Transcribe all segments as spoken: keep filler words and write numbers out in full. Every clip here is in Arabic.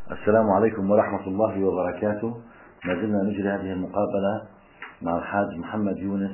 السلام عليكم ورحمة الله وبركاته. ما زلنا نجري هذه المقابلة مع الحاج محمد يونس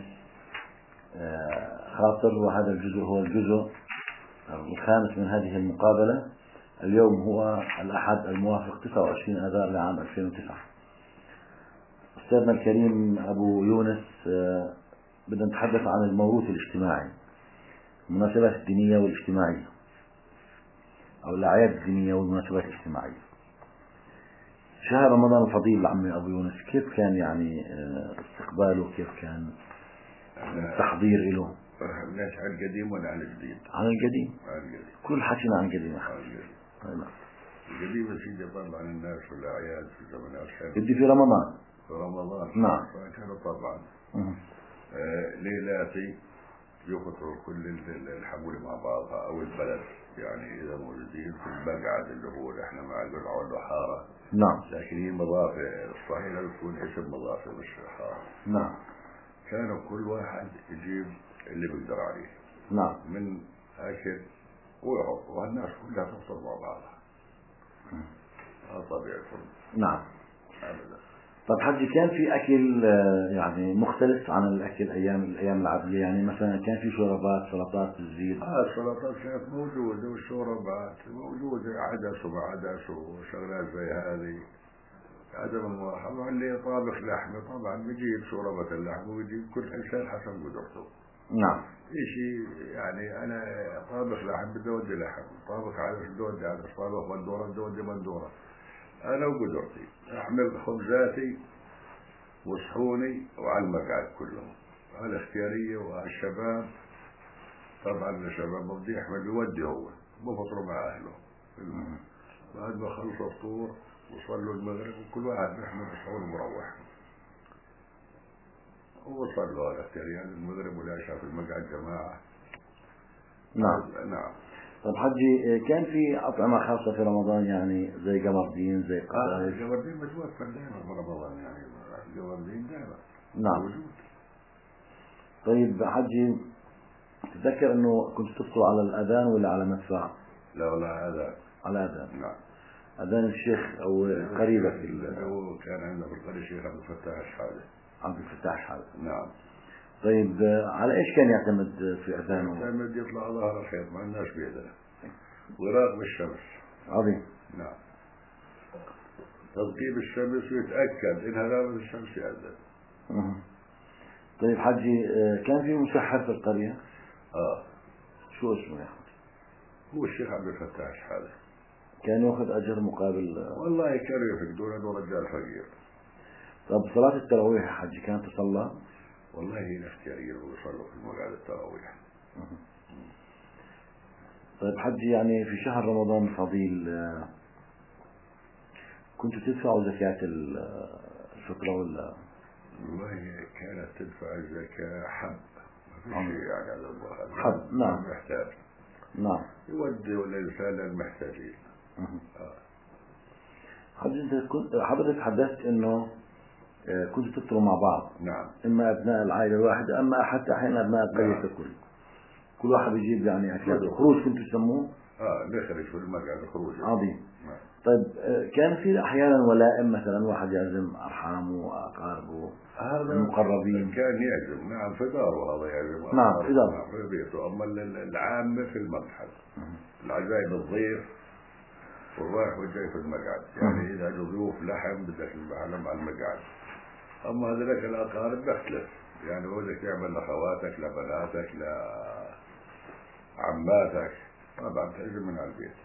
خاطر، وهذا الجزء هو الجزء الخامس من هذه المقابلة. اليوم هو الأحد الموافق تسعة وعشرين آذار لعام ألفين وتسعة. أستاذنا الكريم أبو يونس، بدنا نتحدث عن الموروث الاجتماعي، المناسبات الدينية والاجتماعية أو الأعياد الدينية والمناسبات الاجتماعية. شهر رمضان الفضيل عمي أبو يونس، كيف كان يعني استقباله؟ كيف كان التحضير له؟ نحكي عن القديم ولا عن الجديد؟ عن القديم. عن القديم. كل حكينا عن القديم. عن القديم. القديم سيدي طبعا الناس في الأعياد في زمن الخير. بدي في رمضان. في رمضان. نعم. كانوا طبعا آه ليلاتي يخطروا كل الحمول مع بعضها أو البلد، يعني إذا موجودين في المقعد اللي هو احنا مع القلعة والحارة. نعم. لكن هي مضافة الصحيح يكون اسم مضافة مش حارة. نعم. كانوا كل واحد يجيب اللي بيقدر عليه. نعم. من أكل ويحط، والناس كلها تفطر مع بعضها. هذا طبيعي. نعم. أبدا. طب حجي، كان في أكل يعني مختلف عن الأكل أيام الأيام العادية؟ يعني مثلا كان في شوربات، سلطات بالزيت؟ آه السلطات كانت موجودة والشوربات موجودة، عدس وما عدس وشغلات زي هذه. عدم الملاحظة اللي طابخ لحمة طبعا بيجيب شوربة اللحم وبيجيب كل إنسان حسب قدرته. نعم. شيء يعني أنا طابخ لحم بدي أودي لحم، طابخ عدس بدي أودي عدس، طابخ بندورة بدي أودي بندورة. أنا وقدرتي أحمل خبزاتي وصحوني وعلى المقعد كلهم، على اختيارية وعلى الشباب. طبعا الشباب بدي يحمل يودي هو بفطروا مع أهله. بعد ما خلصوا الفطور وصلوا المغرب وكل واحد بيحمل صحون ومروح. وصلوا على اختياريات المغرب والعشاء في المقعد جماعة. نعم. نعم. طب حجي، كان في أطعمة خاصة في رمضان، يعني زي قمردين زي قطايف؟ آه قمردين متوفر دائما في رمضان، يعني قمردين دائما. نعم. موجود. طيب حجي، تتذكر انه كنت تفطر على الاذان ولا على مدفع؟ لا لا هذا على اذان. نعم. اذان الشيخ او قريبك؟ هو كان عندنا في القرية الشيخ عبد الفتاح الشحاذة. عبد الفتاح الشحاذة. نعم. طيب على ايش كان يعتمد في اذانه؟ يعتمد يطلع ظهر الخيط، ما الناس بيدنا ويراقب الشمس. عظيم. نعم. ترقيب الشمس ويتأكد إنها غابت الشمس يأذن. طيب حجي، كان في مسحر في القرية؟ اه. شو اسمه يا أخي؟ هو الشيخ عبد الفتاح الشحاذة. كان يأخذ أجر مقابل؟ والله كانوا يفقدون إنه رجال فقير. طب صلاة التراويح يا حجي كانت تصلى؟ والله هي الاختيارية ويصلوا في المقعد التراويح. طيب حجي، يعني في شهر رمضان الفضيل كنتوا تدفعوا زكاة الفطرة ولا؟ والله كانت تدفع الزكاة حب، ما في شيء يعني على الله. حب. نعم. محتاج. نعم. يودي الإنسان المحتاجين. آه. حضرتك كنت حضرتك تحدثت إنه كنت تفطروا مع بعض. نعم. إما أبناء العائلة الواحدة، أما حتى أحيانا أبناء القرية نعم. الكل. كل واحد يجيب يعني أكلاته. خروج كنتوا تسموه؟ آه نخرج في المقعد خروج. عظيم. نعم. طيب كان في أحيانا ولائم، مثلا واحد يعزم أرحامه وأقاربه المقربين؟ كان يعزم. نعم في داره هذا يعزم. نعم في داره. نعم في بيته. أما العامة في المقعد، العزايم الضيف والرايح والجاي في المقعد. يعني إذا جو ضيوف لحم بدك تذبح على المقعد. أما هذولك الأقارب بيختلف، يعني بدك تعمل لأخواتك لبناتك لعماتك، طبعا تعزم من على البيت.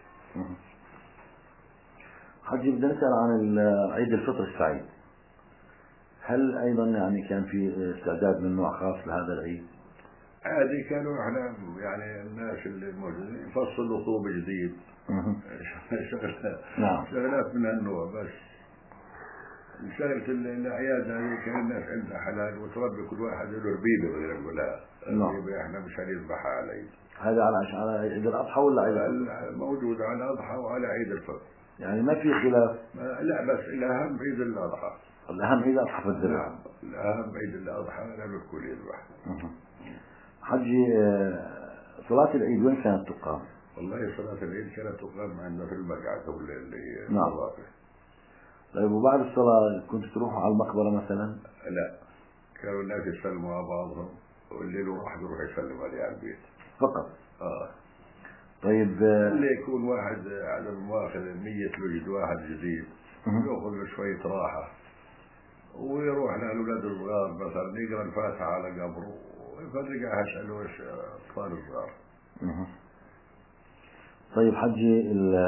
حجي، بدنا نسأل عن عيد الفطر السعيد. هل أيضا يعني كان في استعداد من نوع خاص لهذا العيد؟ عادي كانوا احنا يعني الناس اللي موجودين يفصلوا طوب جديد. شغلات. نعم. شغلات من هالنوع بس. شغلة الأعياد هذه كان الناس عندها حلال وتربي كل واحد له ربيبة غير يقولها. ربيبة احنا مش هنذبحها على العيد. هذا على على عيد الأضحى ولا عيد الفطر؟ موجود على الأضحى وعلى عيد الفطر. يعني ما في خلاف؟ لا بس الأهم عيد الأضحى. الأهم عيد الأضحى في الذبح. نعم. الأهم عيد الأضحى لأن الكل يذبح. حجي، صلاة العيد وين كانت تقام؟ والله صلاة العيد كانت تقام عندنا في المقعد اللي هي نعم. النظافة. طيب وبعد الصلاة كنت تروحوا على المقبرة مثلا؟ لا، كانوا الناس يسلموا على بعضهم، والليل واحد يروح يسلم عليه على البيت فقط؟ اه. طيب اللي يكون واحد على المواخذ نية يوجد واحد جديد يأخذ له شوية راحة، ويروح للأولاد الصغار مثلا يقرأ الفاتحة على قبره ويفرقها يسألوا ايش أطفال الصغار. طيب حجي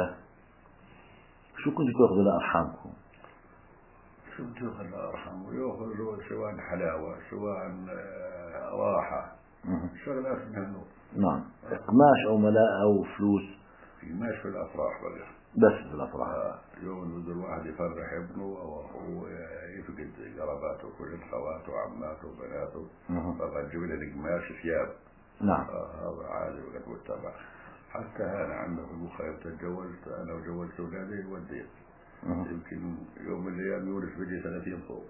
شو كنتوا تاخذوا لأرحامكم؟ شو بتاخذ لأرحام؟ ويأخذ له سواء حلاوة سواء راحة شغلات من هالنوع. نعم. قماش أو ملاء أو فلوس؟ ماش في الأفراح بقى، بس في الأفراح. آه. يوم بده الواحد يفرح ابنه أو أخوه يفقد قراباته كل خواته وعماته وبناته، طبعا جيب له القماش ثياب. نعم. آه هذا عادي وقد متبع. حتى أنا عندنا في المخيم تجوزت أنا وجوزت أولادي وديت يمكن يوم من الأيام يورث بيجي ثلاثين فوق.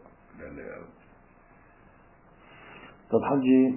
طب حجي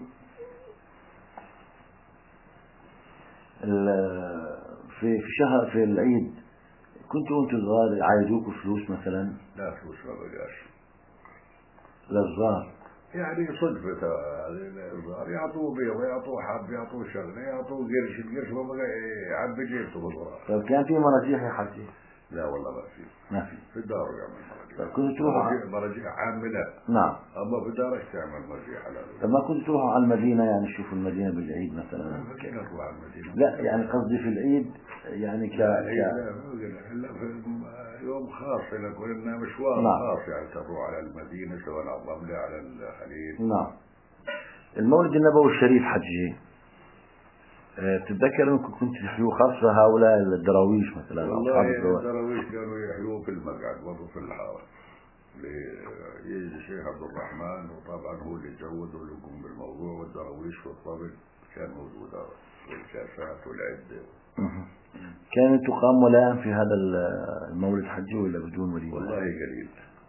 في في شهر في العيد كنتوا وانتوا صغار يعايدوكوا فلوس مثلا؟ لا فلوس ما بقاش للصغار، يعني صدفة الصغار يعطوه بيضة يعطوه حب يعطوه شغلة يعطوه قرش، القرش ما بقى يعبي جيبته بالغرار. طيب كان في مراجيح يا حجي؟ لا والله ما في. ما في. في الدار يعمل مراجيح. طيب كنتوا تروحوا مراجيح, مراجيح عاملة. نعم. أما في دارك تعمل مراجيح على. طب ما كنتوا تروحوا على المدينة يعني تشوفوا المدينة بالعيد مثلا؟ كيف نروح على المدينة؟ لا يعني قصدي في العيد يعني ك لا ك لا لا في يوم خاص يكون لنا مشوار. نعم. خاص يعني تروح على المدينة سواء على الرملة على الخليل. نعم. المولد النبوي الشريف حجي تتذكر انكم كنت تحيوا خاصة هؤلاء الدراويش مثلا؟ والله الدراويش كانوا يحيوا في المقعد برضه في الحارة يجي الشيخ عبد الرحمن، وطبعا هو اللي يجود واللي يقوم بالموضوع، والدراويش والطبل كان موجود والكاسات والعدة. كانت تقام ولاء في هذا المولد حجي ولا بدون ولي؟ والله قليل.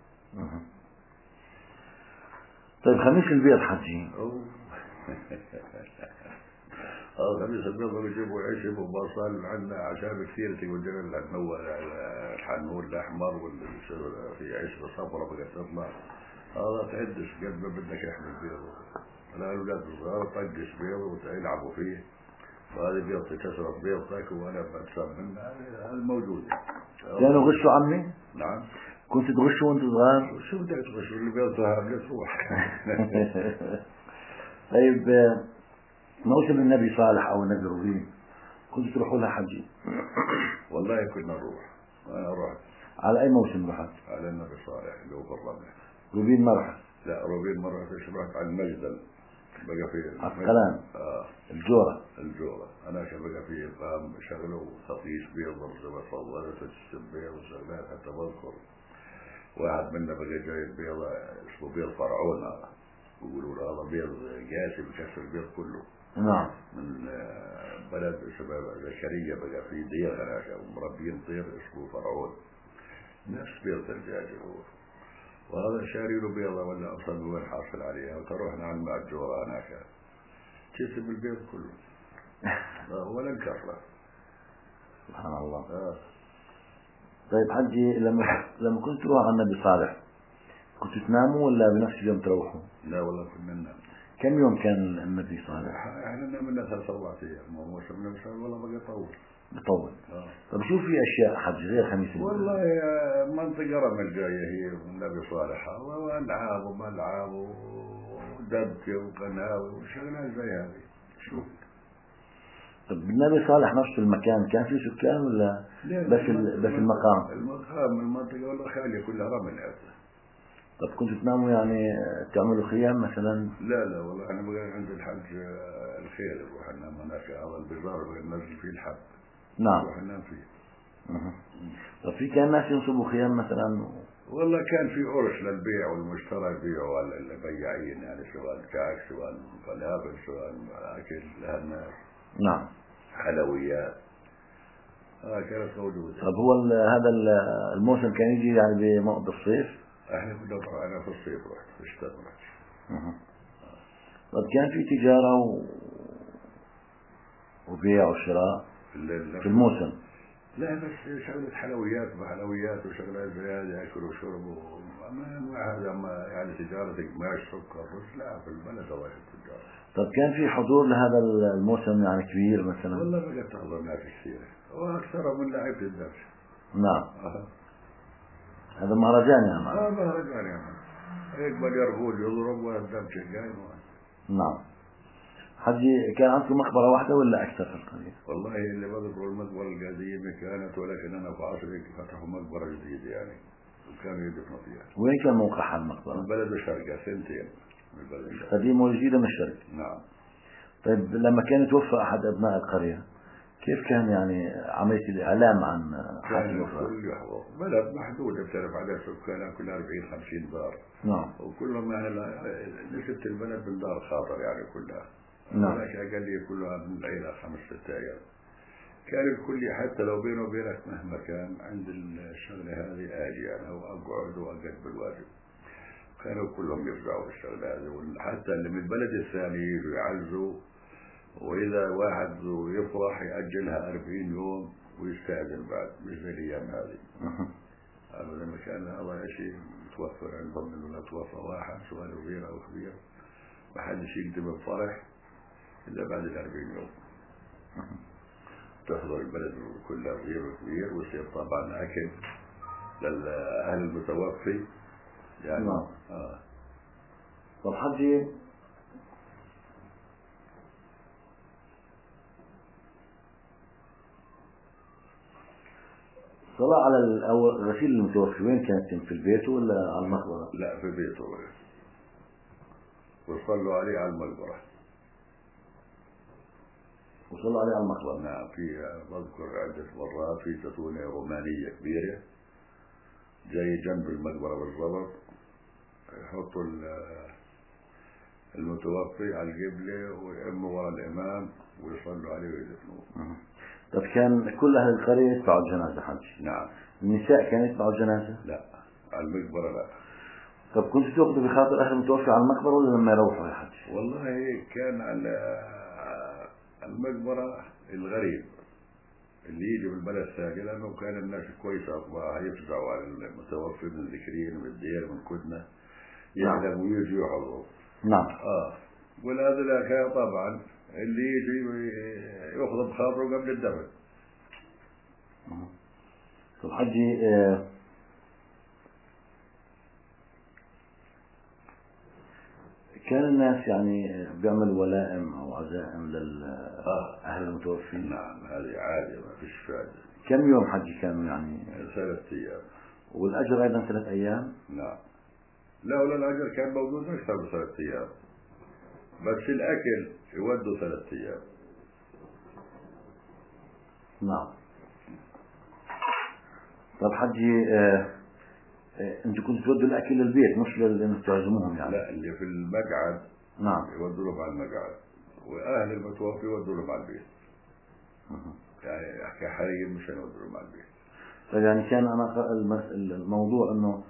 طيب خميس البيض حجي؟ اه خميس البيض بيجيبوا عيش وبصل، عندنا اعشاب كثير تقول جبل النوى الحنور الاحمر واللي في عيش صفرة بقت تطلع. هذا تعدش قد ما بدك يحمل بيض. الاولاد الصغار طقش بيض ويلعبوا فيه، وهذه بيض كسرت بيض تاكل وانا بتسب منها. هذا الموجود. كانوا غشوا عمي؟ نعم. كنت تغشوا وانت صغار؟ شو بدك تغشوا؟ البيض ذهب لك تروح. طيب موسم النبي صالح او النبي روبين كنت تروحوا لها حجي؟ والله كنا نروح. انا رحت. على اي موسم رحت؟ على النبي صالح اللي هو في الرمل. روبين ما رحت؟ لا روبين ما رحتش، رحت على المجدل بقى في عسقلان. اه الجورة. الجورة انا كان بقى في قام شغله تطيش بيض وزي صورت السبيض وشغلات حتى بذكر واحد منا بقى جايب بيضة اسمه بيض فرعون، هذا يقولوا له هذا بيض قاسي بكسر البيض كله. نعم. من بلد شباب زكريا بقى في دير هناك مربين طير اسمه فرعون نفس بيض الدجاج هو، وهذا شاري له بيضة ولا أصلا هو الحاصل عليها، وتروحنا عن الجورة هناك كسب البيض كله ولا انكسره. سبحان الله. آه. طيب حجي لما لما كنت تروح على النبي صالح كنت تناموا ولا بنفس اليوم تروحوا؟ لا والله كنا ننام. كم يوم كان النبي صالح؟ احنا نمنا ثلاث اربع ايام وموسم النبي والله بقى يطول. بطول. آه. طيب شو في اشياء حج غير خميس البيض؟ والله منطقة رمل جاية هي النبي صالح والعاب وملعب ودبكة وقناوي وشغلات زي هذه. شوف. طب النبي صالح نفس المكان كان في سكان ولا بس بس المقام؟ المقام المنطقة والله خالية كلها رمل هذا. طب كنتوا تناموا يعني تعملوا خيام مثلا؟ لا لا والله انا بقى عند الحج الخير نروح ننام هناك، هذا البزار بقى ننزل فيه الحب. نعم. نروح ننام فيه. اها. طب في كان ناس ينصبوا خيام مثلا؟ والله كان في عرش للبيع والمشترى يبيعوا على البياعين يعني سواء كعك سواء فلافل سواء اكل للناس. نعم. حلويات. اه كانت موجودة. طب هو هذا الموسم كان يجي يعني بالصيف؟ احنا كنا نروح انا في الصيف رحت في الشتاء رحت. اها. طب كان في تجارة و... وبيع وشراء في الموسم؟ لا بس شغلة حلويات وحلويات وشغلات زي هذه أكل وشرب وما هذا ما يعني تجارة قماش سكر رز لا في البلد ولا التجارة. طب كان في حضور لهذا الموسم يعني كبير مثلا؟ والله بقت تحضر ناس كثيرة وأكثر من لعيبة الدرس. نعم. آه. هذا مهرجان يا عم. اه مهرجان يا عم. يقبل يرفض يضرب ولا الدرس جاي. نعم. حجي كان عندكم مقبرة واحدة ولا أكثر في القرية؟ والله اللي بذكر المقبرة القديمة كانت ولكن أنا في عصري فتحوا مقبرة جديدة يعني وكانوا يدفنوا فيها. وين كان موقعها المقبرة؟ البلد الشرقة سنتين. البلد الشرقة. قديمة وجديدة من الشرق. نعم. طيب لما كان يتوفى أحد أبناء القرية كيف كان يعني عملية الإعلام عن حادث الوفاة؟ كان الكل يحضر. بلد محدودة بتعرف على سكانها كل أربعين خمسين دار. نعم. وكلهم يعني نسبة البلد من دار خاطر يعني كلها. نعم. ولكن أقل كلها من العيلة خمس ست عيال. كان الكل حتى لو بينه وبينك مهما كان عند الشغلة هذه آجي أنا وأقعد وأقعد بالواجب. كانوا كلهم يفزعوا بالشغلة هذه وحتى اللي من البلد الثاني يجوا يعزوا وإذا واحد يفرح يأجلها أربعين يوم ويستأذن بعد مش زي الأيام هذه. أبدا ما كان هذا شيء متوفر عندهم إنه لا توفى واحد سؤال كبير أو كبير ما حدش يكتب الفرح إلا بعد الأربعين يوم. تحضر البلد كلها غير وكبير ويصير طبعا أكل للأهل المتوفي يعني. نعم. آه. طب حجي صلاة على الأول غسيل المتوفي وين كانت؟ في البيت ولا على المقبرة؟ لا في بيته وصلوا عليه على المقبرة. وصلوا عليه على المقبرة. نعم. في بذكر عدة مرات في زتونة رومانية كبيرة جاي جنب المقبرة بالضبط يحطوا المتوفي على القبلة ويأموا وراء الإمام ويصلوا عليه ويدفنوه. طب كان كل أهل القرية يتبعوا الجنازة حج؟ نعم. النساء كانوا يتبعوا الجنازة؟ لا على المقبرة لا. طب كنتوا تأخذوا بخاطر أهل المتوفي على المقبرة ولا لما يروحوا يا حج؟ والله كان على المقبرة الغريب اللي يجي من البلد الثاني لأنه كان الناس كويسة أطباء يفزعوا على المتوفي من ذكرين من الدير من كدنة يعلموا ويجوا يحضروا. نعم. آه. والهذا كان طبعا اللي يجي يأخذ بخاطره قبل الدفن. طب حجي آه كان الناس يعني بيعملوا ولائم أو عزائم للأهل المتوفي؟ نعم هذه عادة ما فيش فائدة. كم يوم حجي كانوا يعني؟ ثلاثة أيام. والأجر أيضا ثلاث أيام؟ نعم. لا ولا الأجر كان موجود أكثر من ثلاثة أيام بس الأكل يودوا ثلاثة أيام. نعم. طب حجي آه انتوا كنتوا تودوا الاكل للبيت مش لانكم تعزموهم يعني؟ لا اللي في المقعد نعم يودوا لهم على المقعد واهل المتوفي يودوا لهم على البيت. يعني كحريم مش هنودوا لهم على البيت. طيب يعني كان انا الموضوع انه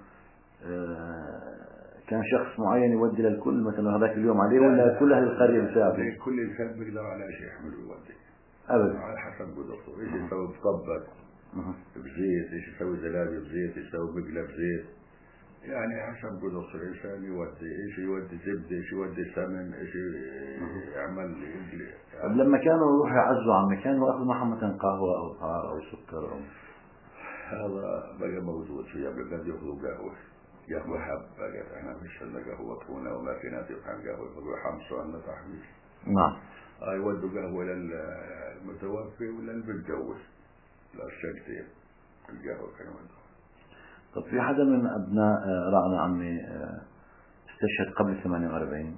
كان شخص معين يودي للكل مثلا هذاك اليوم عليه ولا كل اهل القريه بيساعدوا؟ كل انسان بيقدر على شيء يحمله يودي ابدا على حسب قدرته. ايش يسوي بطبق بزيت، ايش يسوي زلابي بزيت، يسوي مقلب بزيت يعني حسب قدرة الإنسان يودي. إيش يودي زبدة، إيش يودي سمن، إيش يعمل يجلي يعني. لما كانوا يروحوا يعزوا عمي كانوا يأخذوا معهم مثلا قهوة أو طعام أو سكر أو هذا بقى موجود في قبل يأخذوا قهوة قهوة حب بقى. إحنا مش عندنا قهوة طحونة وما في ناس يفهم قهوة يأخذوا حمص عندنا تحميص. نعم. آه يودوا قهوة للمتوفي ولا اللي بيتجوز للشقتين القهوة كانوا يودوا. طب في حدا من أبناء رعنا عمي استشهد قبل ثمانية وأربعين؟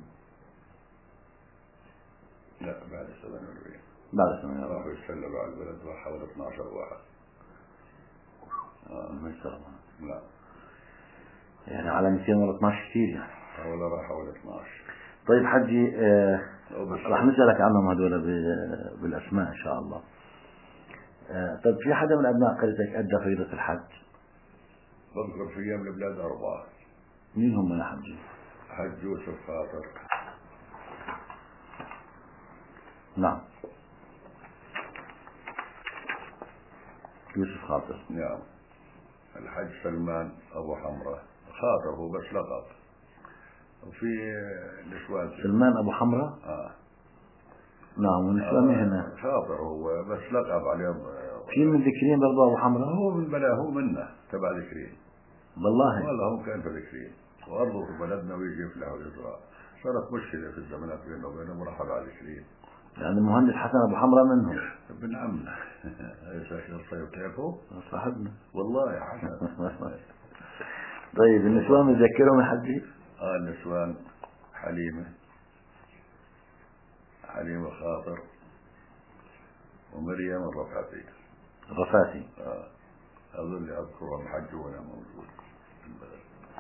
لا بعد ثمانية وأربعين. بعد ثمانية وأربعين راحوا يتسللوا على البلد وحوالي اثنا عشر واحد. آه. ما يستغرب. لا يعني على مئتين واثني عشر كثير يعني. ولا راح حوالي اثنا عشر. طيب حجي آه راح نسألك عنهم هذول بالأسماء إن شاء الله. آه طيب في حدا من أبناء قريتك أدى فريضة الحج؟ بذكر في أيام البلاد أربعة. مين هم يا حجي؟ حج يوسف خاطر. نعم. يوسف خاطر. نعم. الحج سلمان أبو حمرة، خاطر هو بس لقب. وفي نسوان سلمان أبو حمرة. آه. نعم. ونسوان آه هنا خاطر هو بس لقب عليهم. في من ذكرين برضه أبو حمرة. هو من بلا هو منا تبع ذكرين. والله. والله هو كان في ذكرين وأرضه في بلدنا ويجي يفلح ويزرع. صارت مشكلة في الزمانات بينه وبينهم وراح على ذكرين. يعني المهندس حسن أبو حمرة منهم. ابن عمنا. ساكن الصيف كيفه؟ صاحبنا. والله يا حسن. طيب النسوان متذكرهم يا حجي؟ آه النسوان حليمة حليمة خاطر ومريم الرفعتي. الرفاتي. آه هذول اللي أذكرهم حج وأنا موجود في البلد.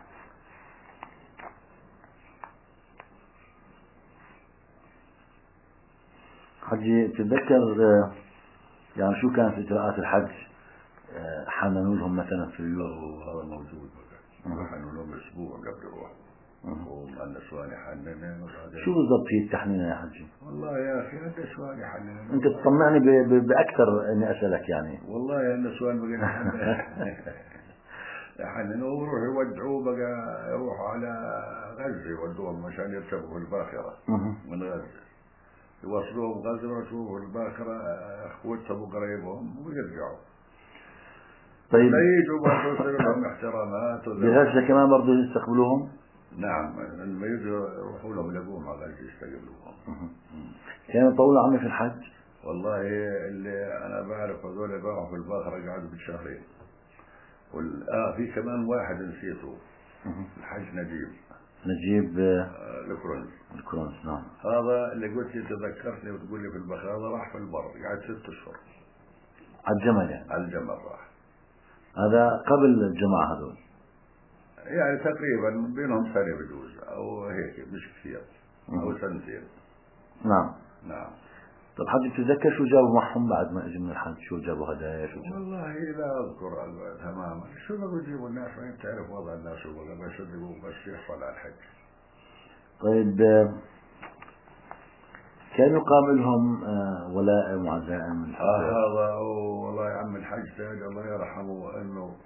حجي تتذكر يعني شو كانت إجراءات الحج؟ حننوا لهم مثلا في اليوم؟ هذا موجود بقى. حنوا لهم أسبوع قبل يروح. ومع النسوان يحننن. شو بالضبط هي التحنينة يا حجي؟ والله يا أخي النسوان يحننن. أنت تطمعني بأكثر إني أسألك يعني. والله يا النسوان بقى يحننن. يحننوا ويروح يودعوه بقى يروحوا على غزة يودوهم عشان يركبوا في الباخرة من غزة. يوصلوهم غزة ويشوفوا الباخرة أخوتهم وقريبهم ويرجعوا. طيب. لا يجوا برضه يصير لهم احترامات. بغزة كمان برضه يستقبلوهم؟ نعم. لما يجوا يروحوا لهم يلاقوهم على غزة يستقبلوهم. كانوا طولوا عمي في الحج؟ والله اللي أنا بعرف هذول باعوا في الباخرة قعدوا بالشهرين. وال... آه في كمان واحد نسيته. الحج نجيب. نجيب آه الكرنس. الكرنس. نعم. هذا اللي قلت لي تذكرتني وتقول لي في البخار هذا راح في البر قعد ست اشهر. على الجمل يعني. على الجمل راح. هذا قبل الجماعة هذول. يعني تقريبا بينهم سنة بجوز او هيك مش كثير. او سنتين. نعم. نعم. طب حد تتذكر شو جابوا معهم بعد ما اجوا من الحج؟ شو جابوا هدايا؟ شو جابوا؟ والله لا اذكر تماما. شو بدهم يجيبوا الناس ما تعرف وضع الناس شو ولا بس يصدقوا بس يحصل على الحج. طيب كان يقام لهم ولائم وعزائم من آه هذا والله يا عم الحج تاج الله يرحمه انه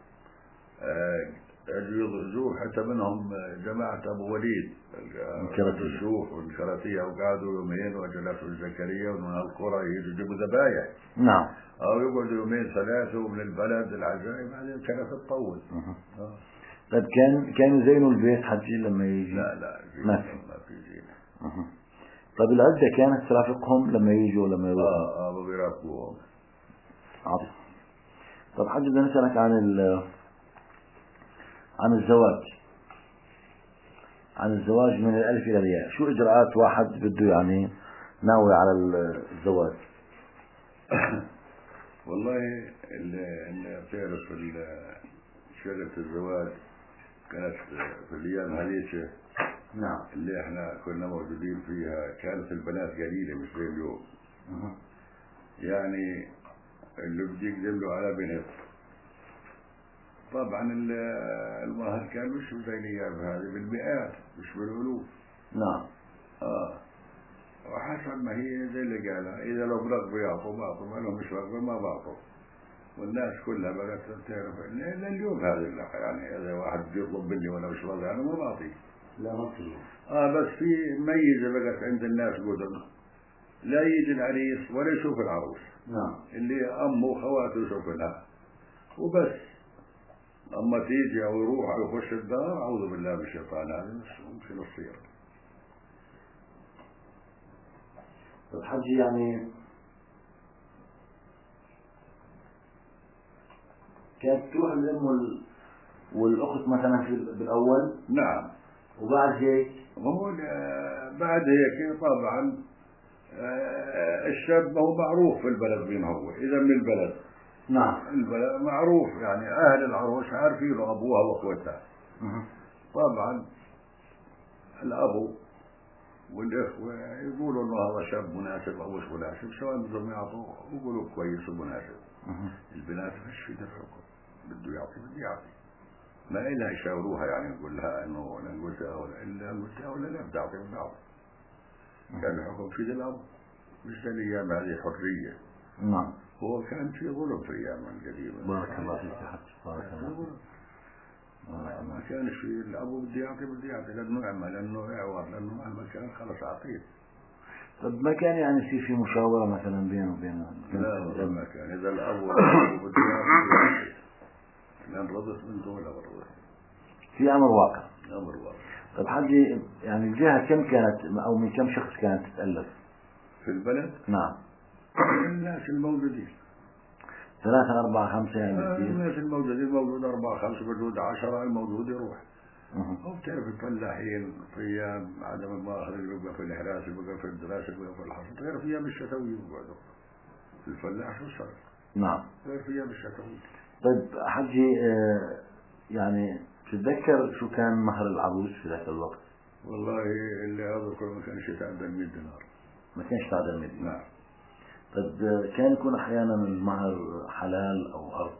يضجوه حتى منهم جماعة أبو وليد الشوح والكراتية وقعدوا يومين وجلسوا الزكريا ومن القرى يجوا يجيبوا ذبايح. نعم. أو يقعدوا يومين ثلاثة ومن البلد العزائم بعدين كانت تطول. آه. طيب كان كانوا يزينوا البيت حجي لما يجي؟ لا لا ما في ما في زينة. طيب العدة كانت ترافقهم لما يجوا لما يروحوا؟ اه اه بيراقبوهم. عظيم. طب حجي بدنا نسألك عن ال عن الزواج عن الزواج من الألف إلى الياء. شو إجراءات واحد بده يعني ناوي على الزواج؟ والله اللي بتعرف شغلة الزواج كانت في الأيام هذيك. نعم. اللي احنا كنا موجودين فيها كانت البنات قليلة مش زي اليوم. أه. يعني اللي بدي يقدم له على بنت طبعا المهر كان مش زي الايام هذه بالمئات مش بالالوف. نعم. اه وحسب ما هي زي اللي قالها اذا لو برغبوا يعطوا بعطوا ما لهم مش رغبوا ما بعطوا. والناس كلها بقت تعرف لليوم هذا يعني اذا واحد بيطلب مني وانا مش راضي انا ما بعطيه. لا ما في. اه بس في ميزه بقت عند الناس قدم لا يجي العريس ولا يشوف العروس. نعم. اللي امه وخواته يشوفونها وبس. اما تيجي او يروح او يخش الدار اعوذ بالله من الشيطان هذا مش ممكن يصير. طب حجي يعني كانت تروح الام وال... والاخت مثلا في بالاول. نعم. وبعد هيك هو بعد هيك طبعا الشاب هو معروف في البلد بين هو اذا من البلد. نعم. البلد معروف يعني اهل العروس عارفين ابوها واخوتها. طبعا الابو والاخوه يقولوا انه هذا شاب مناسب او مش مناسب سواء بدهم يعطوا يقولوا كويس ومناسب. البنات مش في الحكم بده يعطي بده يعطي ما إلها يشاوروها يعني نقول لها انه انا قلتها ولا الا قلتها ولا لا بدي اعطي بدي اعطي. كان الحكم في الاب مش زي الايام هذه حريه. نعم. هو كان في ظلم في أيام القديمة. بارك الله فيك يا حاج، بارك الله فيك. ما ما كانش في الأبو بدي يعطي بدي يعطي لأنه يعمل لأنه يعور لأنه مهما كان خلص أعطيه. طب ما كان يعني يصير في مشاورة مثلا بينه وبين؟ لا والله ما كان. إذا الأب والأب بدي يعطي لأن رضت من دولة والرضت في أمر واقع. أمر واقع. طب حجي يعني الجهة كم كانت أو من كم شخص كانت تتألف في البلد؟ نعم. الناس الموجودين ثلاثة أربعة خمسة يعني آه كثير. الناس الموجودين موجود أربعة خمسة موجود عشرة الموجود يروح. أه. هو بتعرف الفلاحين في أيام عدم المؤاخذة اللي بقى في الإحراس اللي بقى في الدراسة اللي بقى في الحصد غير في أيام الشتوية وبعده الفلاح شو صار؟ نعم. غير في أيام الشتوية. طيب حجي آه يعني تتذكر شو كان مهر العروس في ذاك الوقت؟ والله اللي أذكر ما كانش يتعدى مئة دينار. ما كانش تعدى مئة دينار. نعم. طيب آه كان يكون أحيانا المهر حلال أو أرض؟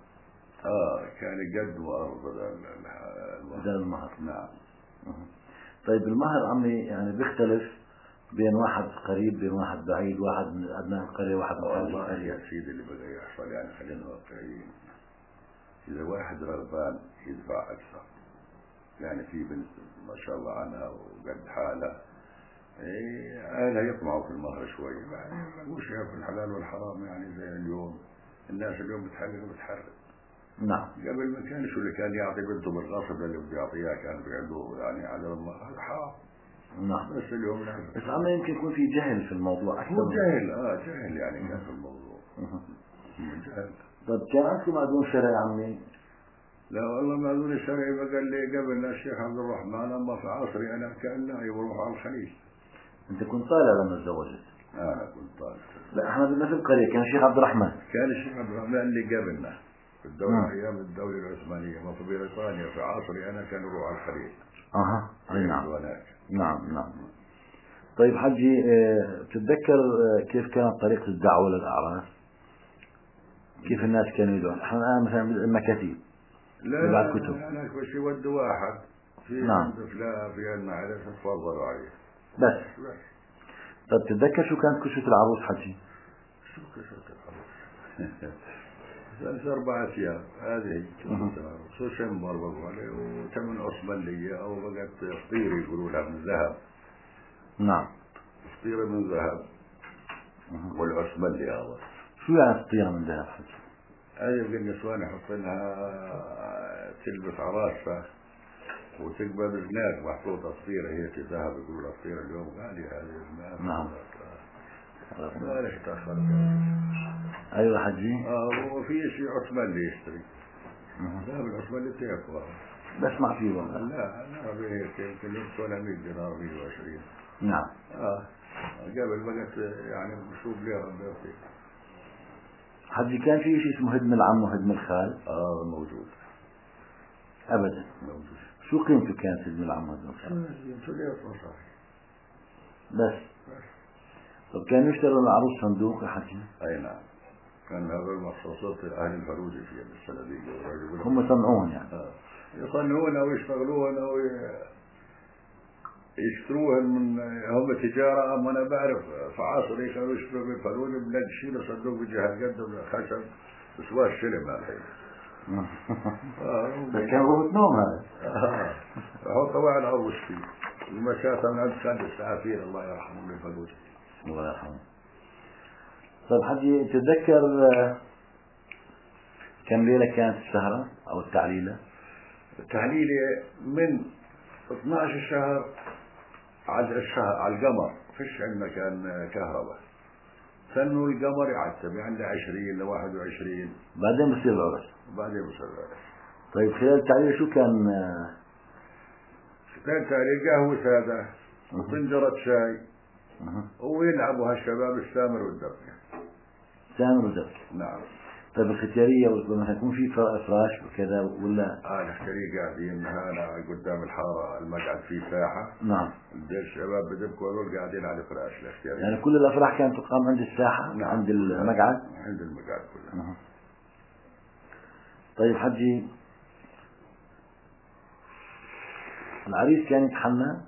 آه كان جد وأرض بدل المهر. نعم. أه. طيب المهر عمي يعني بيختلف بين واحد قريب بين واحد بعيد، واحد من أبناء القرية واحد من خارج والله القرية. يا سيدي اللي بقى يحصل يعني خلينا واقعيين. إذا واحد رغبان يدفع أكثر يعني في بنت ما شاء الله عنها وقد حالة إيه أهلها يطمعوا في المهر شوي يعني مش في الحلال والحرام يعني زي اليوم الناس اليوم بتحرق وبتحرق. نعم. قبل ما كان شو اللي كان يعطي بنته بالغصب اللي بده يعطيها كان بيعدوه يعني عدم المهر هذا حرام. نعم. بس اليوم لا. بس عم يمكن يكون في جهل في الموضوع أكثر. هو جهل اه جهل يعني كان في الموضوع. جهل. طيب كان عندكم أذون شرعي عمي؟ لا والله ما أذون الشرعي قال لي قبل الشيخ عبد الرحمن أما في عصري أنا كان لا يروح على الخليج. أنت كنت طالع لما تزوجت؟ أنا كنت طالع. لا احنا بدنا في القرية كان الشيخ عبد الرحمن. كان الشيخ عبد الرحمن اللي قبلنا في الدولة أيام الدولة العثمانية ما في بريطانيا في عصري أنا كان يروح على الخليج. أها أي نعم. هناك. نعم نعم. طيب حجي اه تتذكر اه كيف كانت طريقة الدعوة للأعراس؟ كيف الناس كانوا يدعون؟ احنا الآن مثلا المكاتيب. لا بعد كتب. أنا كل شيء ود واحد في نعم. فلان في المعرفة تفضلوا عليه. بس. بس. طيب تتذكر شو كانت كسوة العروس حجي؟ شو كسوة العروس؟ ثلاث أربع أشياء هذه كسوة العروس شو شمبر بقوا عليه وثمن عثمانية أو بقت فطيرة يقولوا لها من ذهب. نعم. فطيرة من ذهب. والعثمانية هذا. شو يعني فطيرة من ذهب حجي؟ هذه النسوان يحطونها تلبس عراسها وتقبل بجناك محطوطة فطيرة هيك ذهب يقولوا لها فطيرة اليوم غالية هذه الجناك. نعم. ما ليش تأخر. أيوة حجي. آه وفي شيء عثماني يشتري. ذهب العثماني تيكوا. بس ما في والله. لا لا بهيك يمكن يبقى مئة دينار مئة وعشرين. نعم. آه قبل بقت يعني بشوف ليها بيرتي. حجي كان في شيء اسمه هدم العم وهدم الخال؟ آه موجود. أبدا. موجود. شو قيمته كانت هدم العم وهدم الخال؟ بس. طب كانوا يشتروا العروس صندوق يا حجي؟ أي نعم. كان هذا المخصوصات أهل الفروج في السندية. هم صنعون يعني. آه. يصنعون أو يشتغلون أو يشتروها من هم تجارة. أما أنا بعرف في عصري كانوا يشتروا بالفروج بلاد يشيلوا صندوق بجهة قد من الخشب بسواء الشلم هذا. بس كان غرفة نوم هذا. آه. حطوا على العروس فيه. المشاة من عند كان السعافير الله يرحمه من الفروج. الله يرحمه. طيب حجي تتذكر كم ليلة كانت السهرة أو التعليلة؟ التعليلة من اثني عشر شهر على الشهر على القمر فيش عندنا كان كهرباء. سنوا القمر يعتب يعني عشرين لواحد وعشرين. بعدين بصير العرس. بعدين بصير العرس. طيب خلال التعليلة شو كان؟ كان تعليل قهوة سادة وطنجرة شاي. أه. ويلعبوا هالشباب السامر والدبكة. سامر والدبكة. نعم. طيب الختيارية مثلا يكون في فراش وكذا ولا؟ اه الختيارية قاعدين هنا قدام الحارة المقعد فيه ساحة. نعم. الشباب بدبكوا هذول قاعدين على فراش الختيارية. يعني كل الأفراح كانت تقام عند الساحة؟ نعم. عند المقعد؟ عند المقعد كله. أه. طيب حجي العريس كان يتحنى؟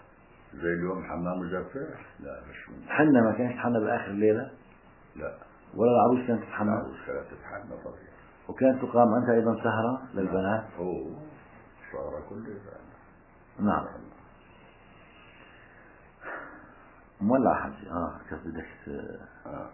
زي اليوم حمام مجفف؟ لا مش من. حنى ما كانش يتحنى بآخر الليلة؟ لا. ولا العروس كانت تتحمل؟ العروس كانت تتحمل طبيعي. وكانت تقام أنت أيضا سهرة للبنات؟ أوه سهرة كل يوم. نعم. مولع حجي اه كيف بدك آه.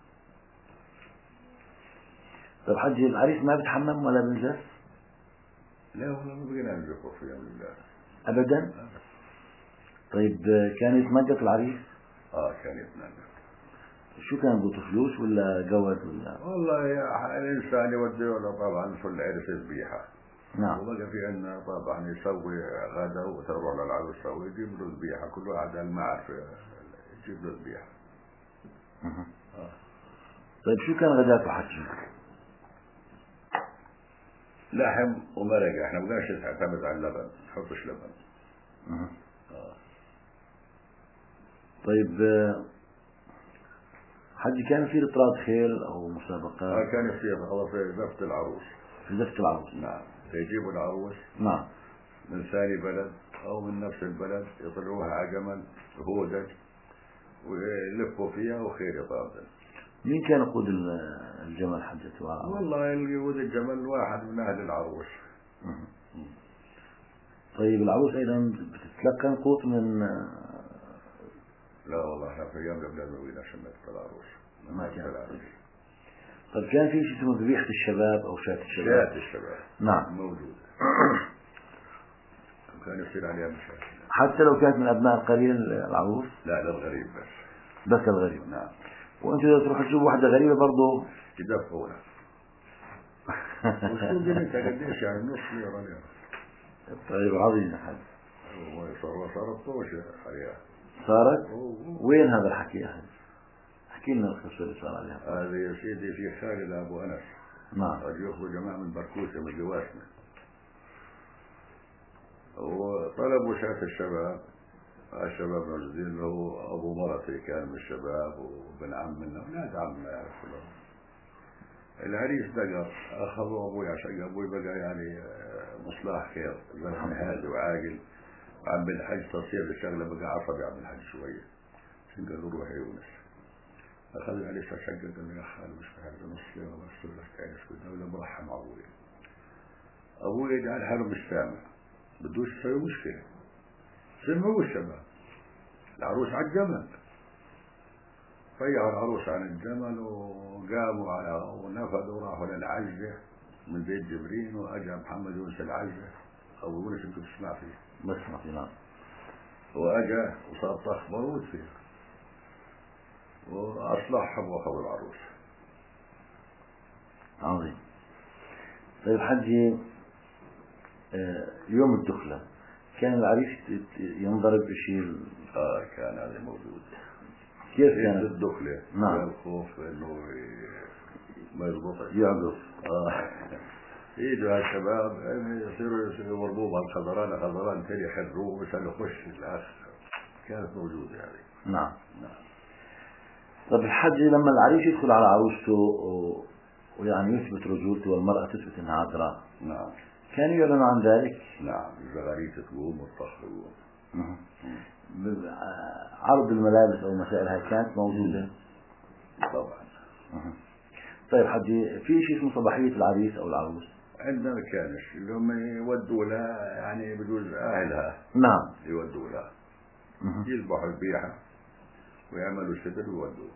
طيب حجي العريس ما بتحمم ولا بنزف؟ لا والله ما بقينا نذكر في يوم الله أبدا؟ آه. طيب كان يتمجد العريس؟ اه كان يتمجد. شو كان بده فلوس ولا جوز ولا؟ والله يا الإنسان يودي له طبعا في العرس ذبيحة. نعم. وبقى في عندنا طبعا يسوي غدا وتروح للعروس يسوي يجيب له ذبيحة كل واحد المعرفة يجيب له ذبيحة. آه. طيب شو كان غداته حجي؟ لحم ومرقة. احنا ما بقاش نعتمد على اللبن ما نحطش لبن. أه. آه. طيب حجي كان في اطراد خيل او مسابقات؟ آه كان يصير هذا في زفة العروس. في زفة العروس؟ نعم. يجيبوا العروس نعم من ثاني بلد او من نفس البلد يطلعوها على جمل هودج ويلفوا فيها وخير يطاردن. مين كان يقود الجمل حجته؟ والله اللي يقود الجمل واحد من اهل العروس. مه. طيب العروس ايضا بتتلقى قوت من؟ لا والله احنا في ايام قبل ما شمت العروس ما كان. طيب كان في شيء اسمه ذبيحة الشباب او شاة الشباب؟ شاة الشباب نعم موجود. وكان يصير عليها مشاكل حتى لو كانت من ابناء القرية العروس؟ لا للغريب بس. بس الغريب. نعم. وانتوا اذا تروحوا تشوفوا واحدة غريبة برضه يدفعونا. وشو قيمتها قديش يعني؟ نص ليرة ليرة. طيب عظيم يا حاج. صار صارت طوشة عليها. صارت؟ وين هذا الحكي يا أخي؟ احكي لنا القصة اللي صار عليها. هذا يا سيدي في خالد أبو أنس. نعم. قد يخرج جماعة من بركوسة من جواسنا وطلبوا شاة الشباب. الشباب موجودين له أبو مرتي كان من الشباب وابن عم منا وناس عمنا يعرف كلهم. العريس دقر أخذوا أبوي عشان أبوي بقى يعني مصلاح خير زلمة هادي وعاقل. عم الحج تصير الشغلة بقى عصبي عم الحج شوية. عشان قالوا روح يا يونس. أخذ العريس عشان قال لي يا خالد مش فاهم نص ليرة بس ولا تعرف كده ولا برحم أبوي. أبوي يجعل حاله مش سامع بدوش يسوي مشكلة. سمعوا الشباب العروس على الجمل. طيعوا العروس عن الجمل وقاموا على ونفذوا وراحوا للعجة من بيت جبرين وأجا محمد يونس العجة. أبو يونس يمكن تسمع فيه. بسمع فيه نعم. وأجا وصار طخ بارود فيه وأصلحهم وأخذوا العروس. عظيم. طيب حجي يوم الدخلة كان العريس ينضرب بشيء؟ آه كان هذا موجود. كيف كان الدخلة؟ نعم. الخوف إنه ما يضبط يعقف. آه يجوا هالشباب يصيروا يضربوه بالخضران خضران تاني يحروه مشان يخش الأخ. كانت موجودة يعني. نعم. نعم. طب الحج لما العريس يدخل على عروسته و... ويعني يثبت رجولته والمرأة تثبت انها عذراء. نعم. كان يعلن عن ذلك؟ نعم. الزغاريت تقوم والطخ يقوم. عرض الملابس او مسائل هاي كانت موجودة؟ طبعا. مه. طيب حجي في شيء اسمه صباحية العريس او العروس؟ عندنا ما كانش اللي هم يودوا لها يعني بجوز اهلها. نعم. يودوا لها. مه. يذبحوا الذبيحة ويعملوا شبر ويودوا.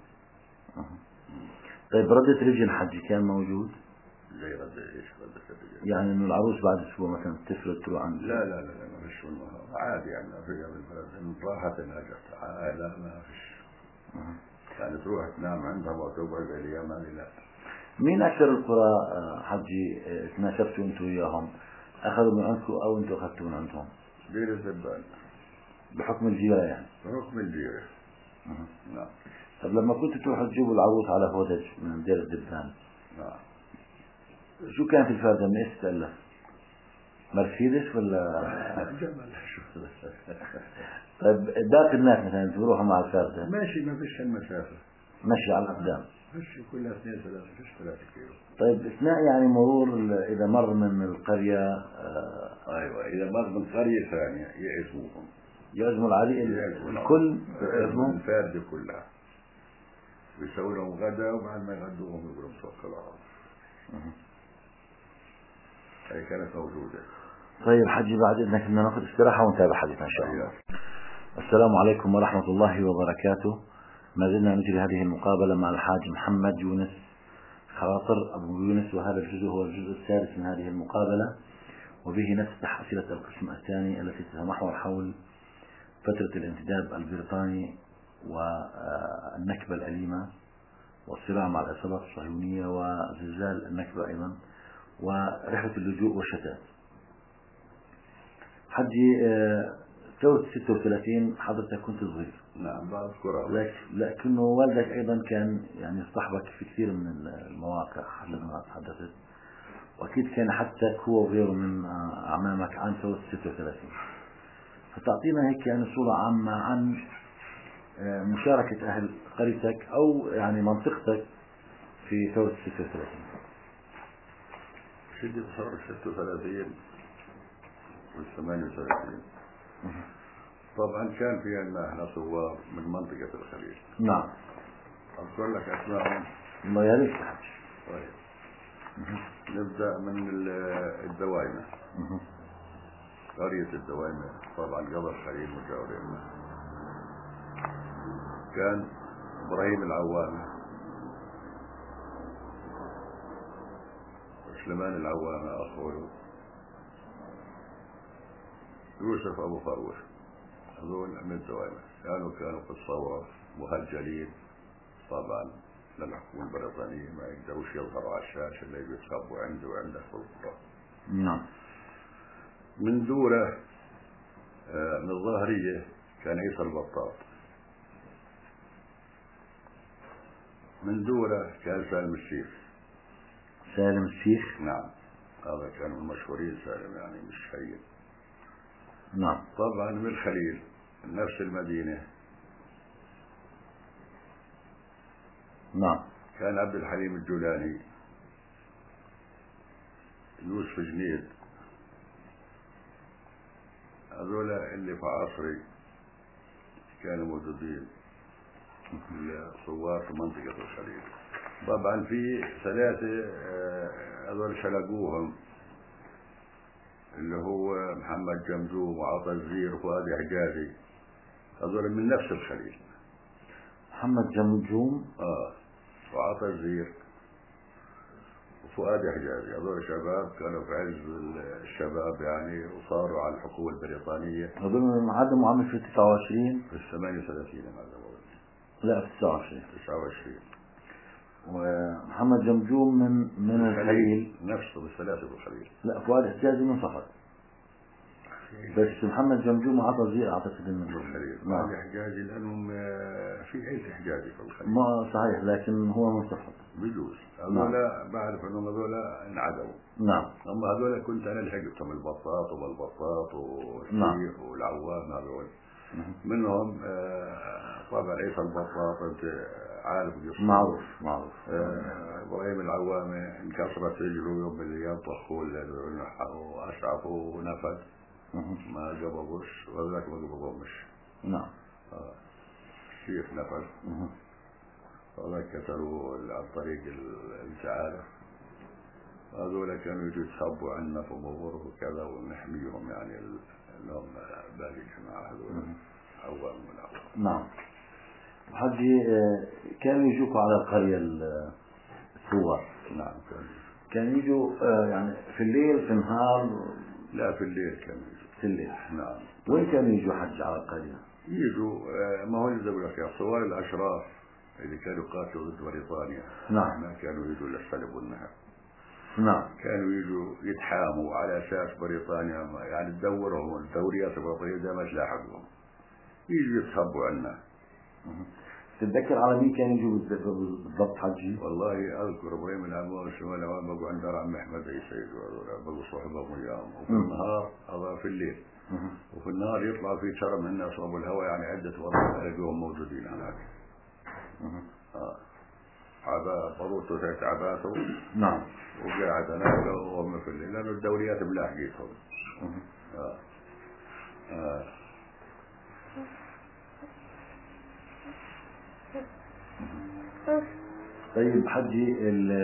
طيب ردة رجل حجي كان موجود؟ زي ردة ايش ردة رجل؟ يعني انه العروس بعد اسبوع مثلا تفرد تروح عند؟ لا لا لا لا ما فيش والله عادي يعني في البلد ان راحت نجت لا ما فيش. يعني تروح تنام عندها وتقعد الايام هذه لا. مين اكثر القرى حجي تناسبتوا انتوا وياهم؟ اخذوا من عندكم او انتوا اخذتوا من عندهم؟ دير الزبان. بحكم الجيرة يعني؟ بحكم الجيرة. نعم. طب لما كنتوا تروحوا تجيبوا العروس على هودج من دير الدبان. نعم. شو كانت الفردة من ايش تألف؟ مرسيدس ولا؟ جمل. طيب باقي الناس مثلا بيروحوا مع الفردة؟ ماشي ما فيش المسافة. مشي على الأقدام. ماشي كلها اثنين ثلاثة فيش ثلاثة كيلو. طيب اثناء يعني مرور إذا مر من القرية آه أيوة إذا مر من قرية ثانية يعزموهم. يعزموا العريس الكل يعزموا الفردة كلها. بيسوي لهم غدا وبعد ما يغدوهم يقولوا مسوق العرب. هي كانت موجودة. طيب حجي بعد إذنك بدنا ناخذ استراحة ونتابع حديثنا إن شاء الله. السلام عليكم ورحمة الله وبركاته. ما زلنا نجري هذه المقابلة مع الحاج محمد يونس خاطر أبو يونس، وهذا الجزء هو الجزء الثالث من هذه المقابلة، وبه نفتح أسئلة القسم الثاني التي تتمحور حول فترة الانتداب البريطاني والنكبة الأليمة والصراع مع العصابات الصهيونية وزلزال النكبة أيضا ورحلة اللجوء والشتات. حجي ثورة ستة وثلاثين حضرتك كنت صغير. نعم بذكرها. لك لكنه والدك أيضا كان يعني يصطحبك في كثير من المواقع حسب ما تحدثت، وأكيد كان حتى هو وغيره من أعمامك عن ثورة ستة وثلاثين، فتعطينا هيك يعني صورة عامة عن مشاركة أهل قريتك أو يعني منطقتك في ثورة ستة وثلاثين. شدة ثورة ستة وثلاثين والثمانية وثلاثين طبعا كان في عندنا احنا ثوار من منطقة الخليج. نعم. أذكر لك أسمائهم. الله يا ريت. طيب. نبدأ من الدوايمة. قرية الدوايمة طبعا قبل خليل مجاورين. كان إبراهيم العوامة، سليمان العوامة أخوه، يوسف أبو فروش، هذول من الدوايمة كانوا كانوا في الثورة مهجلين طبعا للحكومة البريطانية، ما يقدروش يظهروا على الشاشة اللي بيتخبوا عنده وعنده في القرى. نعم. من دوره من الظاهرية كان عيسى البطاط، من دوره كان سالم الشيخ. سالم الشيخ. نعم هذا كان من المشهورين سالم يعني مش هين. نعم. طبعا من الخليل نفس المدينة. نعم. كان عبد الحليم الجولاني، يوسف جنيد، هذول اللي في عصري كانوا موجودين الثوار في منطقة الخليج. طبعا في ثلاثة هذول شلقوهم اللي هو محمد جمجوم وعطا الزير وفؤاد حجازي، هذول من نفس الخليج. محمد جمجوم اه وعطا الزير وفؤاد حجازي، هذول شباب كانوا في عز الشباب يعني، وصاروا على الحكومة البريطانية. هذول انعدموا عام في تسعة وعشرين في الثمانية وثلاثين هذا لا في تسعة وعشرين تسعة وعشرين. ومحمد جمجوم من من الخليل نفسه بالثلاثة بالخليل. لا فؤاد حجازي من صفد، بس محمد جمجوم وعطا زير اعتقد انه من الخليل. نعم. فؤاد حجازي لانهم في عيلة حجازي في الخليل. ما صحيح لكن هو من صفد بيجوز. هذولا بعرف انهم هذولا انعدموا. نعم. اما هذولا كنت انا لحقتهم، البطاط والبطاط والشيخ نعم. والعوام هذول. منهم آه طبعا عيسى البطاط انت عارف قصته. معروف معروف. آه ابراهيم العوامة انكسرت رجله يوم من الايام، طخوه واسعفوا ونفد ما قبضوش، وذاك ما قبضوش. نعم. آه. الشيخ نفد وذاك كسروا عن طريق الانتعالة. هذول كانوا يجوا يتخبوا عنا في امور وكذا ونحميهم يعني لهم باقي الجماعة هذول عوام من عوام. نعم. حجي كانوا يجوكوا على القرية الثوار. نعم. كانوا يجوا يعني في الليل في النهار؟ لا في الليل كانوا يجوا. في الليل. نعم. وين كانوا يجوا حج على القرية؟ يجوا ما هو اللي أقول لك يا ثوار الأشراف اللي كانوا يقاتلوا ضد بريطانيا. نعم. ما كانوا يجوا للسلب والنهب. نعم. كانوا يجوا يتحاموا على أساس بريطانيا يعني تدورهم الدوريات البريطانية ده ما تلاحقهم، يجوا يتخبوا عنا. تتذكر على مين كان يجوا بالضبط حجي؟ والله أذكر إبراهيم العوام والشمال العوام بقوا عند عم أحمد عيسى، بقوا صحبهم وياهم، وفي النهار هذا في الليل، وفي النهار يطلع في شرم من الناس أبو الهواء يعني عدة مرات ألاقيهم موجودين هناك. آه. عباء بروتو تحت عباته. نعم. وقاعد هناك وهم في الليل لأنه الدوريات ملاحقيتهم. آه. آه. طيب حجي،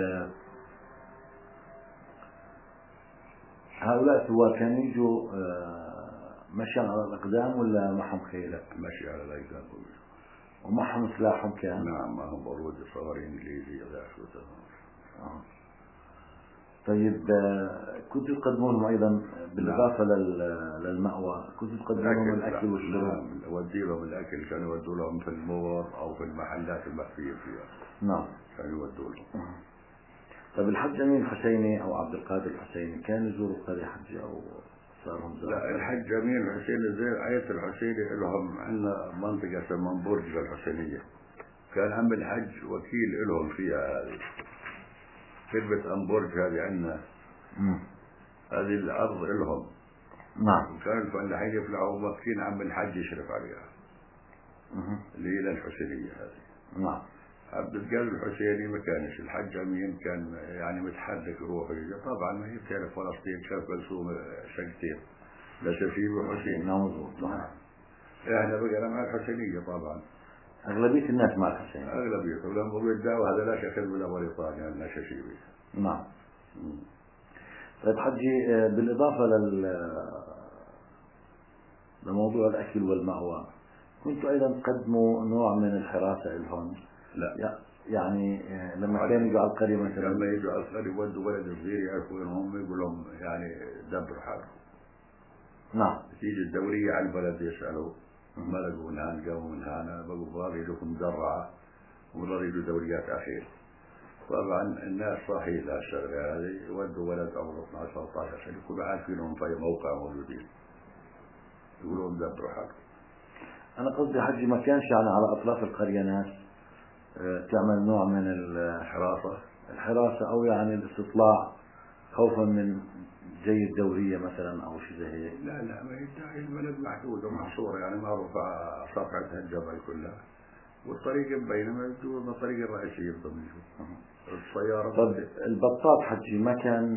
هؤلاء الثوار كانوا يجوا مشي على الأقدام ولا معهم خيل؟ مشي على الأقدام. ومعهم سلاحهم كان؟ نعم، معهم بارود صغار إنجليزي ولا آه. طيب كنتوا تقدمونهم أيضا بالإضافة نعم. للمأوى كنتوا تقدمونهم الأكل والشرب؟ نعم، نودي لهم الأكل، كانوا يودوا لهم في المور أو في المحلات المخفية فيها. نعم، كانوا يودوا لهم. آه. طيب الحج أمين الحسيني أو عبد القادر الحسيني كان يزوروا قرية حج أو صارهم زار؟ لا، الحج أمين الحسيني زي آية الحسيني لهم عندنا منطقة اسمها برج الحسينية، كان عم الحج وكيل لهم فيها. هذه كلمة أنبرج هذه عندنا، هذه الأرض لهم. نعم. وكان الفلاحين يفلحوا وكيل عم الحج يشرف عليها، اللي هي الحسينية هذه. نعم. عبد القادر الحسيني ما كانش الحج أمين، كان يعني متحرك يروح ويجي. طبعا ما هي بتعرف فلسطين شاف مقسومة شقتين، لشفيب وحسين. نعم. احنا بقينا مع الحسينية طبعا. أغلبية الناس مع الحسينية. أغلبية، ولما بيدعوا هذا لا شكل من بريطانيا لا شفيبي. نعم. طيب حجي، بالإضافة لل لموضوع الأكل والمأوى، كنتوا أيضا تقدموا نوع من الحراسة لهم؟ لا، يعني لما كانوا يجوا على القرية مثلا، لما يجوا على القرية يودوا ولد صغير يعرفوا انهم، يقول لهم يعني دبروا حالهم. نعم. تيجي الدورية على البلد يسألوا ما لقوا من هان، قاموا من هان، بقوا بغار يجوكم مدرعة ومرة يجوا دوريات أخير. طبعا الناس صاحي لها الشغلة هذه، يودوا ولد عمره اثناشر ثلاثة عشر سنة يكونوا عارفينهم في موقع موجودين، يقولوا دبروا حالهم. أنا قصدي حجي ما كانش يعني على أطراف القرية ناس تعمل نوع من الحراسة الحراسة أو يعني الاستطلاع خوفا من جي الدورية مثلا أو شيء زي هيك؟ لا لا، ما هي البلد محدودة ومحصورة، يعني معروفة صفحة الجبل كلها، والطريق بينما يجوا الطريق الرئيسية بضمنهم السيارة. طب البطاط حجي ما كان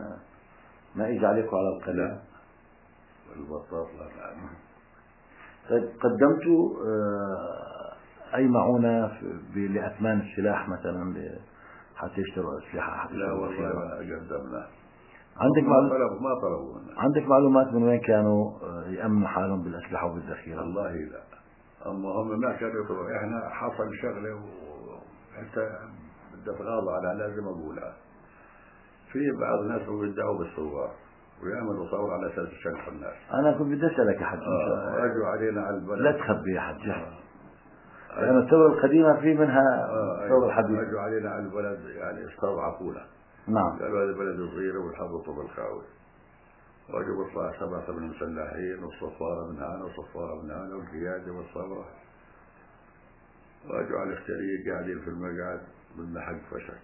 ما إجى عليكم على القرية؟ لا، البطاط لا لا. طيب قدمتوا أي معونة لأثمان السلاح مثلا حتى يشتروا أسلحة؟ لا والله ما قدمنا. عندك ما طلبوا ما طلبوا منا. عندك معلومات من وين كانوا يأمنوا حالهم بالأسلحة وبالذخيرة؟ والله لا، أما هم ما كانوا يطلبوا. إحنا حصل شغلة وحتى بدي أتغاضى على لازم أقولها. في بعض الناس بيدعوا بالثوار ويعملوا ثورة على أساس شنق الناس. أنا كنت بدي أسألك يا حج. آه أجوا علينا على البلد. لا تخبي يا حج. آه. لأن الثورة القديمة في منها الثورة آه الحديثة. أجوا علينا على البلد يعني استضعفونا. نعم. قالوا هذا بلد صغير والحبطوا بالخاوي. وأجوا بطلع سبعة ثمان مسلحين والصفارة من هنا والصفارة من هنا والقيادة والصبرة. وأجوا على الاختيارية قاعدين في المقعد بدنا حق فشك.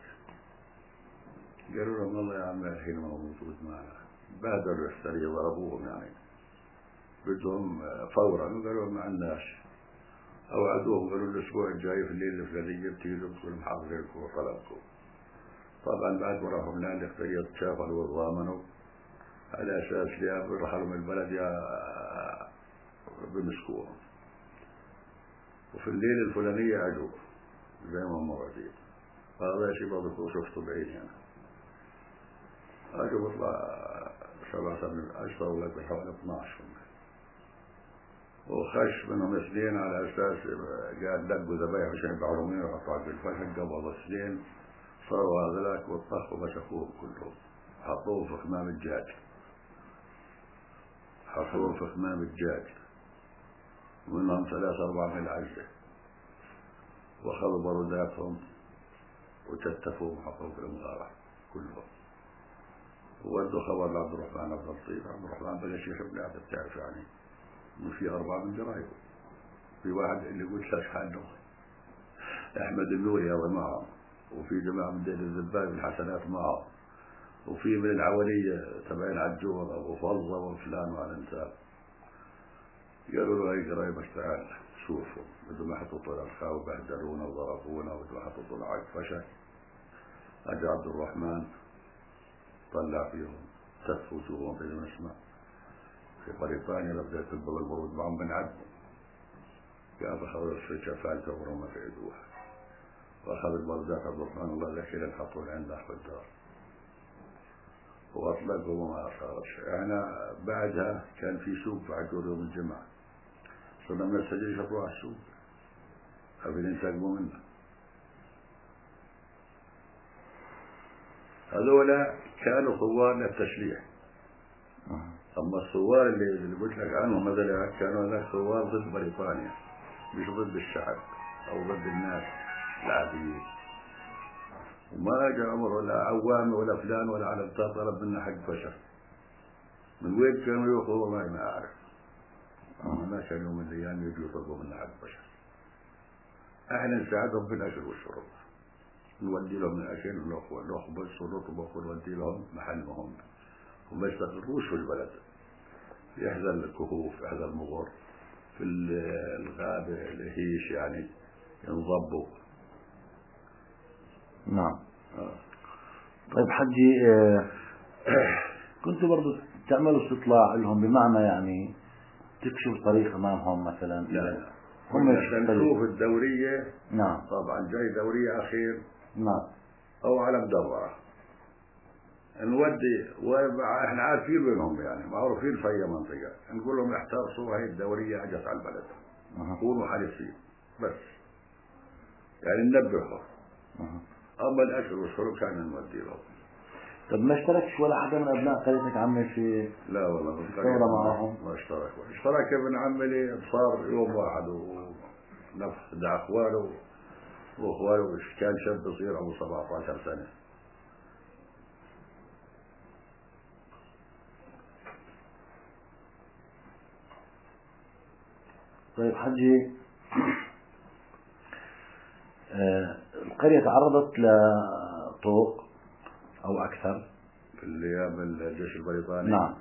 قالوا لهم والله يا عم الحين ما هو موجود معنا. بادروا الاختيارية ضربوهم يعني بدهم فورا، وقالوا ما عندناش. أوعدوهم قالوا الأسبوع الجاي في الليل الفلانية بتيجوا بتكونوا محاضرينكم وطلبكم. طبعا بعد ما راحوا هناك الاختيارية تشافلوا وضامنوا على أساس يا برحلوا من البلد يا بمسكوهم. وفي الليل الفلانية أجوا زي ما هم موعدين. هذا شيء برضه شفته بعيني أنا. أجوا بطلع سبعة ثمان أشهر ولا بحوالي اثناشر، وخش منهم اثنين على أساس قاعد دقوا ذبايح عشان يبعرمين وحطوا على الفشل. قبضوا اثنين صاروا هذلاك والطخ ومسكوهم كلهم، حطوهم في خمام الدجاج. حطوهم في خمام الدجاج ومنهم ثلاثة أربعة من العزة، وأخذوا بروداتهم وكتفوهم وحطوهم في المغارة كلهم. وودوا خبر لعبد الرحمن عبد اللطيف. عبد الرحمن بقى شيخ ابن عبد التعرف يعني إنه في أربعة من قرايبه. في واحد اللي قلت لك عنه أحمد النوري هذا معه، وفي جماعة من دير الزباق بالحسنات معه، وفي من العولية تبعين عجور أبو فضة وفلان وعلى انتاب. قالوا له هاي قرايبك تعال شوفوا بدهم يحطوا طلع الخاو بهدلونا وضربونا وبدهم يحطوا طلع عق فشل. أجى عبد الرحمن طلع فيهم تف وجوههم في المسمع. في بريطانيا لبدأت تقبل الورود معهم من عدم. قال خلص في شفال ثورة ما في عدوها. وأخذ البردات عبد الرحمن الله ذكي حطوه عند أخو الدار وأطلقوا وما صارت شيء. أنا بعدها كان في سوق بعد يوم الجمعة صرنا من السجل شطوا على السوق أبين ينتقموا منه. هذولا كانوا ثوار للتشليح. أما الثوار اللي, اللي قلت لك عنهم هذول كانوا هذاك ثوار ضد بريطانيا مش ضد الشعب أو ضد الناس العاديين. وما أجى عمر ولا عوام ولا فلان ولا على الطاق طلب منا حق بشر. من وين كانوا يأخذوا والله ما أعرف. أما ما كانوا يوم من الأيام يجوا يطلبوا منا حق بشر. احنا نساعدهم في الأكل والشرب. نودي لهم الأكل ونخبز ونطبخ ونودي لهم محلهم. وما يستقروش في البلد. يحذر الكهوف يحذر المغور في الغابة الهيش يعني ينضبوا. نعم. آه. طيب حجي آه كنتوا برضو تعملوا استطلاع لهم بمعنى يعني تكشف طريق امامهم مثلا؟ لا لا هم نشوف الدورية. نعم. طبعا جاي دورية أخير. نعم. أو على مدورة نودي واحنا عارفين منهم يعني معروفين في أي منطقة نقول لهم احترسوا هاي الدورية أجت على البلد. أه. كونوا حريصين بس يعني ننبههم. أه. أما الأكل والشرب كان نودي لهم. طب ما اشتركش ولا حدا من أبناء قريتك عمي في لا والله الثورة معهم؟ ما اشترك. اشترك ابن عمي لي صار يوم واحد ونفس دع أخواله وأخواله كان شاب صغير عمره سبعة عشر سنة. طيب حجي آه القرية تعرضت لطوق أو أكثر في الأيام الجيش البريطاني؟ نعم.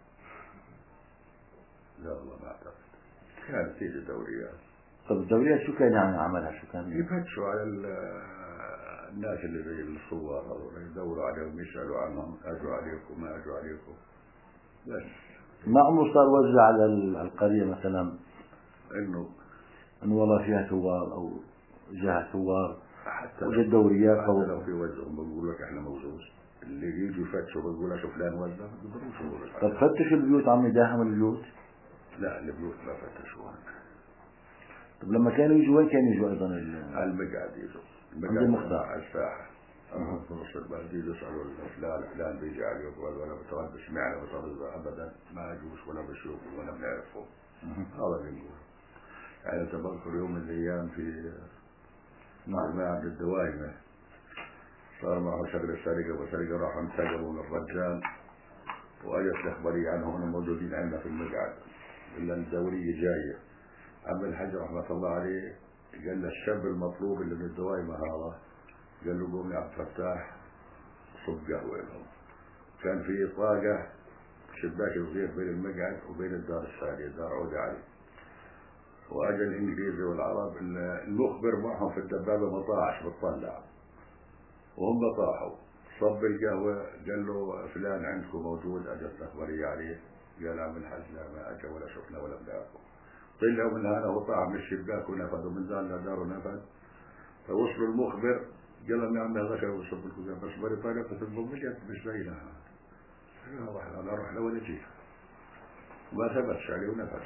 لا والله ما أعتقد. كانت تيجي دوريات. طب الدوريات شو كان يعني عملها شو كان؟ يفتشوا على الناس اللي زي الصور هذول يدوروا عليهم يسألوا عنهم أجوا عليكم ما أجوا عليكم بس. ما عمره صار وزع على القرية مثلا إنه إنه والله فيها ثوار أو جهة ثوار حتى وجد دوريات حتى لو في وزعهم بقول لك إحنا موجود اللي يجوا يفتشوا بقول لك فلان وزع بقدروش يقولوا. طب فتشوا البيوت عمي داهم البيوت؟ لا البيوت ما فتشوها. طب لما كانوا يجوا وين كانوا يجوا أيضا؟ على المقعد يجوا. عند المختار على الساحة. أما في نص البلد يسألوا فلان فلان بيجي عليكم ولا بترد سمعنا بترد أبدا ما أجوش ولا بشوف ولا بنعرفه. هذا بنقول. يعني تذكر يوم من الأيام في معهد الدوايمة صار معه شغلة سرقة وسرقة راحوا انتقلوا من الرجال وأجت الإخبارية عنهم أنهم موجودين عندنا في المقعد إلا الدورية جاية. أما الحاج رحمة الله عليه قال له الشاب المطلوب اللي من الدوايمة هذا قال له قوم يا عبد الفتاح صب قهوة لهم. كان في طاقة شباك صغير بين المقعد وبين الدار الثانية دار عود علي. وأجى الإنجليزي والعرب المخبر معهم في الدبابة ما طاعش بتطلع وهم طاحوا صب القهوة قال له فلان عندكم موجود أجت الأخبارية عليه قال عم الحاج لا ما أجى ولا شفنا ولا بنعرفه. طلعوا من هذا وطاح من الشباك ونفذوا من دار لدار ونفذ. فوصلوا المخبر قال لهم يا عم هذا كان وصل بالكوزان بس بريطانيا فتنبض مجت مش زينا لا روح لا ولا جيت ما ثبتش عليه ونفذ.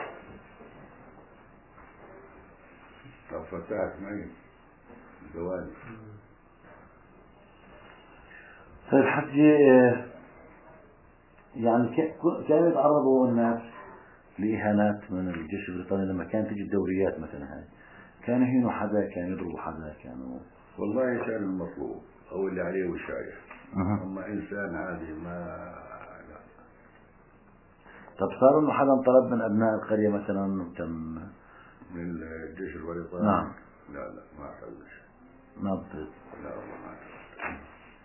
طب فتحت معي الدوالي. طيب حجي يعني كانوا يتعرضوا الناس لإهانات من الجيش البريطاني لما كانت تجي الدوريات مثلا هاي كانوا يهينوا حدا كانوا يضربوا حدا كانوا والله كان المطلوب أو اللي عليه وشايف. أه. أما إنسان عادي ما لا. طب صار إنه حدا طلب من أبناء القرية مثلا تم من الجيش البريطاني؟ نعم. لا لا ما أعتقدش. ما بطل. لا والله ما أعتقد.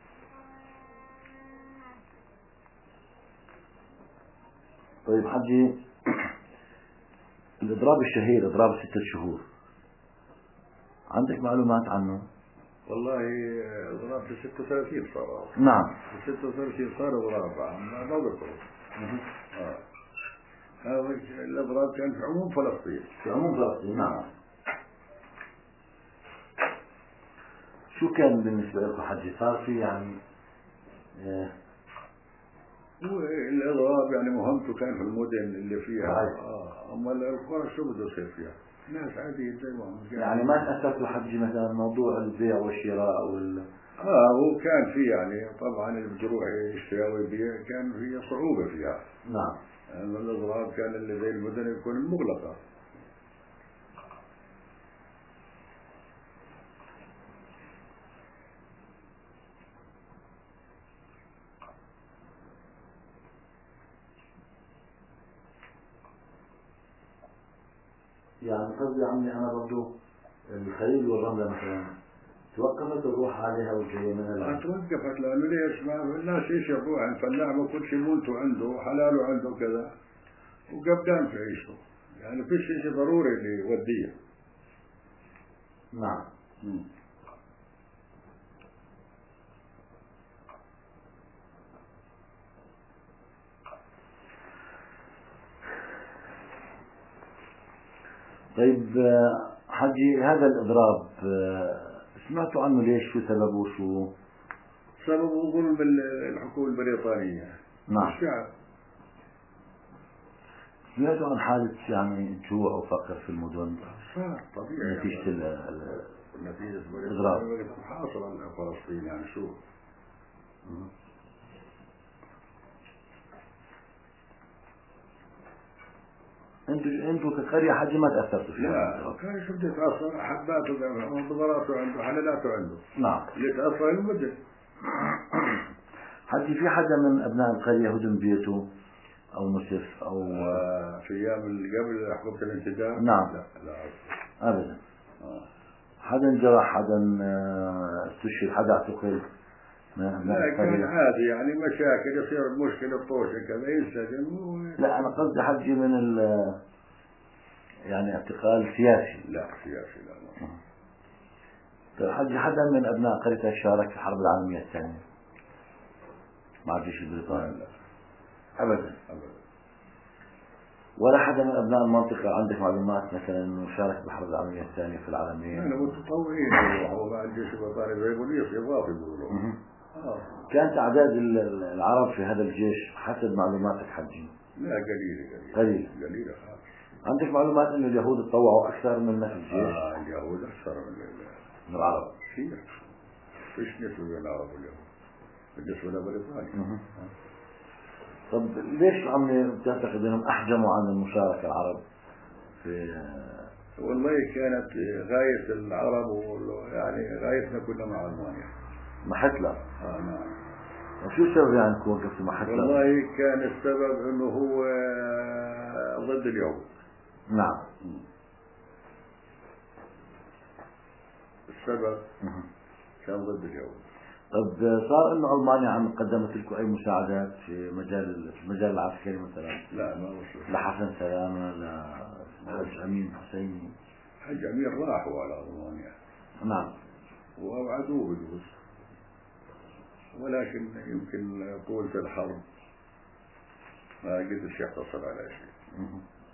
طيب حجي الإضراب الشهير إضراب ستة شهور عندك معلومات عنه؟ والله إضراب في ستة وثلاثين صار. نعم في ستة وثلاثين صار إضراب ما ذكره. آه. هذا الإضراب كان في عموم فلسطين. في عموم فلسطين نعم. شو كان بالنسبة لكم حجي؟ صار في يعني آه هو الإضراب يعني مهمته كان في المدن اللي فيها صحيح. آه أما القرى شو بده يصير فيها؟ ناس عادية زي ما هم يعني ما تأثرتوا حجي مثلا موضوع البيع والشراء وال اه هو كان في يعني طبعا اللي بده يروح يشتري ويبيع كان في صعوبة فيها. نعم. يعني الإضراب كان اللي زي المدن يكون مغلقة. يعني قصدي عمي أنا برضو الخليل والرملة مثلا توقفت الروح عليها وجاية منها. توقفت لأنه ليش ما الناس ايش يروح عند فلاح وكل شيء مولته عنده حلاله عنده كذا وقبلان في عيشه يعني فيش شيء ضروري اللي يوديه. نعم. مم. طيب حجي هذا الإضراب سمعتوا عنه ليش؟ شو سببه؟ شو سببه؟ ظلم الحكومة البريطانية. نعم. الشعب. سمعتوا عن حالة يعني جوع وفقر في المدن صار طبيعي نتيجة ال نتيجة الإضراب حاصل فلسطين يعني شو. انتوا انتوا كقرية حجي ما تأثرتوا فيها؟ لا كان شو بده يتأثر؟ حباته بغراته عنده حللاته عنده. نعم. اللي تأثر المدن. حجي في حدا من أبناء القرية هدم بيته أو نصف أو آه في أيام اللي قبل حكومة الانتداب؟ نعم. لا لا أبدا. آه. حدا انجرح، حدا استشهد، حدا اعتقل؟ لا كان عادي يعني مشاكل يصير مشكلة طوشة كذا ينسجن و... لا أنا قصدي حجي من ال يعني اعتقال سياسي. لا سياسي لا ما. طيب حجي حدا من أبناء قريتك شارك في الحرب العالمية الثانية مع الجيش البريطاني؟ لا أبدا. أبدا. ولا حدا من أبناء المنطقة عندك معلومات مثلا إنه شارك بالحرب العالمية الثانية في العالمية؟ أنا متطوعين يروحوا مع الجيش البريطاني زي بوليس إضافي بيقولوا. آه. كانت أعداد العرب في هذا الجيش حسب معلوماتك حجي؟ لا قليلة قليلة قليلة قليلة خالص. عندك معلومات إنه اليهود تطوعوا أكثر منا في الجيش؟ آه اليهود أكثر من من العرب كثير. فيش نسبة بين العرب واليهود بالنسبة لبريطانيا. طب ليش عمي بتعتقد انهم احجموا عن المشاركة العرب في؟ والله كانت غاية العرب يعني غايتنا كنا مع ألمانيا. مع هتلر؟ اه نعم. وشو السبب يعني توقفتوا مع هتلر؟ والله كان السبب انه هو ضد اليهود. نعم. السبب كان ضد اليهود. طب صار انه المانيا عم قدمت لكم اي مساعدات في مجال في المجال العسكري مثلا؟ لا ما وصل. لحسن سلامة، لحج امين حسيني؟ حج امين راحوا على المانيا. نعم. ووعدوه بجوز ولكن يمكن طولة الحرب ما قدرش يحتصل على شيء.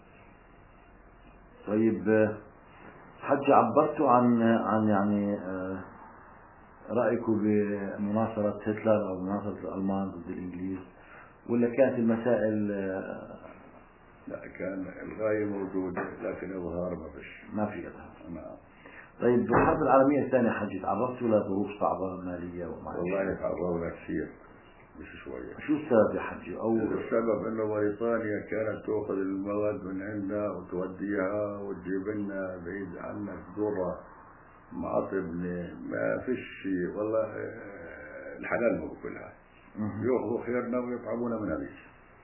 طيب حج عبرتوا عن عن يعني رأيكم بمناصرة هتلر أو مناصرة الألمان ضد الإنجليز، ولا كانت المسائل؟ لا كان الغاية موجودة لكن إظهار ما فيش. ما في إظهار. نعم. طيب بالحرب العالمية الثانية حجي تعرضتوا لظروف صعبة مالية ومعيشية؟ والله تعرضنا كثير مش شوية. شو السبب يا حجي؟ أو السبب إنه بريطانيا كانت تأخذ المواد من عندنا وتوديها وتجيب لنا بعيد عنا تدورها معاطبني ما فيش شيء والله. الحلال ما بكلها يأخذوا خيرنا ويطعمونا من هذيك.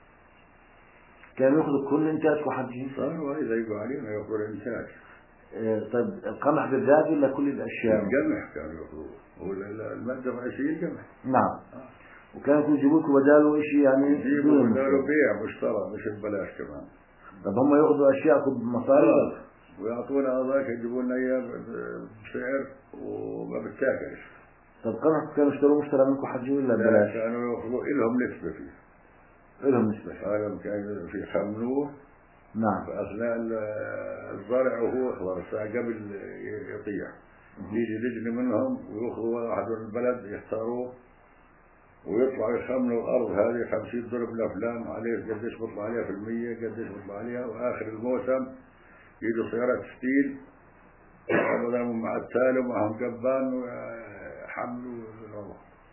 كانوا يأخذوا كل إنتاج حجي؟ صاروا هذا يقوا علينا يأخذوا الإنتاج. إيه طيب القمح بالذات ولا كل الأشياء؟ القمح كانوا يأخذوه والمادة الرئيسية القمح. نعم. آه. وكانوا يجيبوا لكم بداله شيء يعني يجيبوا بداله بيع مشترى مش ببلاش كمان. طب هم يأخذوا أشياءكم بمصاري ويعطونا هذاك يجيبوا لنا إياه بسعر وما بتاكلش. طب قمح كانوا يشتروا مشترى منكم حجي ولا ببلاش؟ كانوا يأخذوا إلهم نسبة فيه. إلهم نسبة فيه. هذا كان في خمنوه. نعم. في أثناء الزرع وهو أخضر الساعة قبل يطيح يجي رجل منهم ويأخذوا واحد من البلد يختاروه ويطلعوا يخمنوا الأرض هذه خمسين درب لفلان عليه قديش بيطلع عليها في المية قديش بيطلع عليها، وآخر الموسم يجوا سيارات ستيل أبدا مع التالي ومعهم قبان وحملوا الأرض.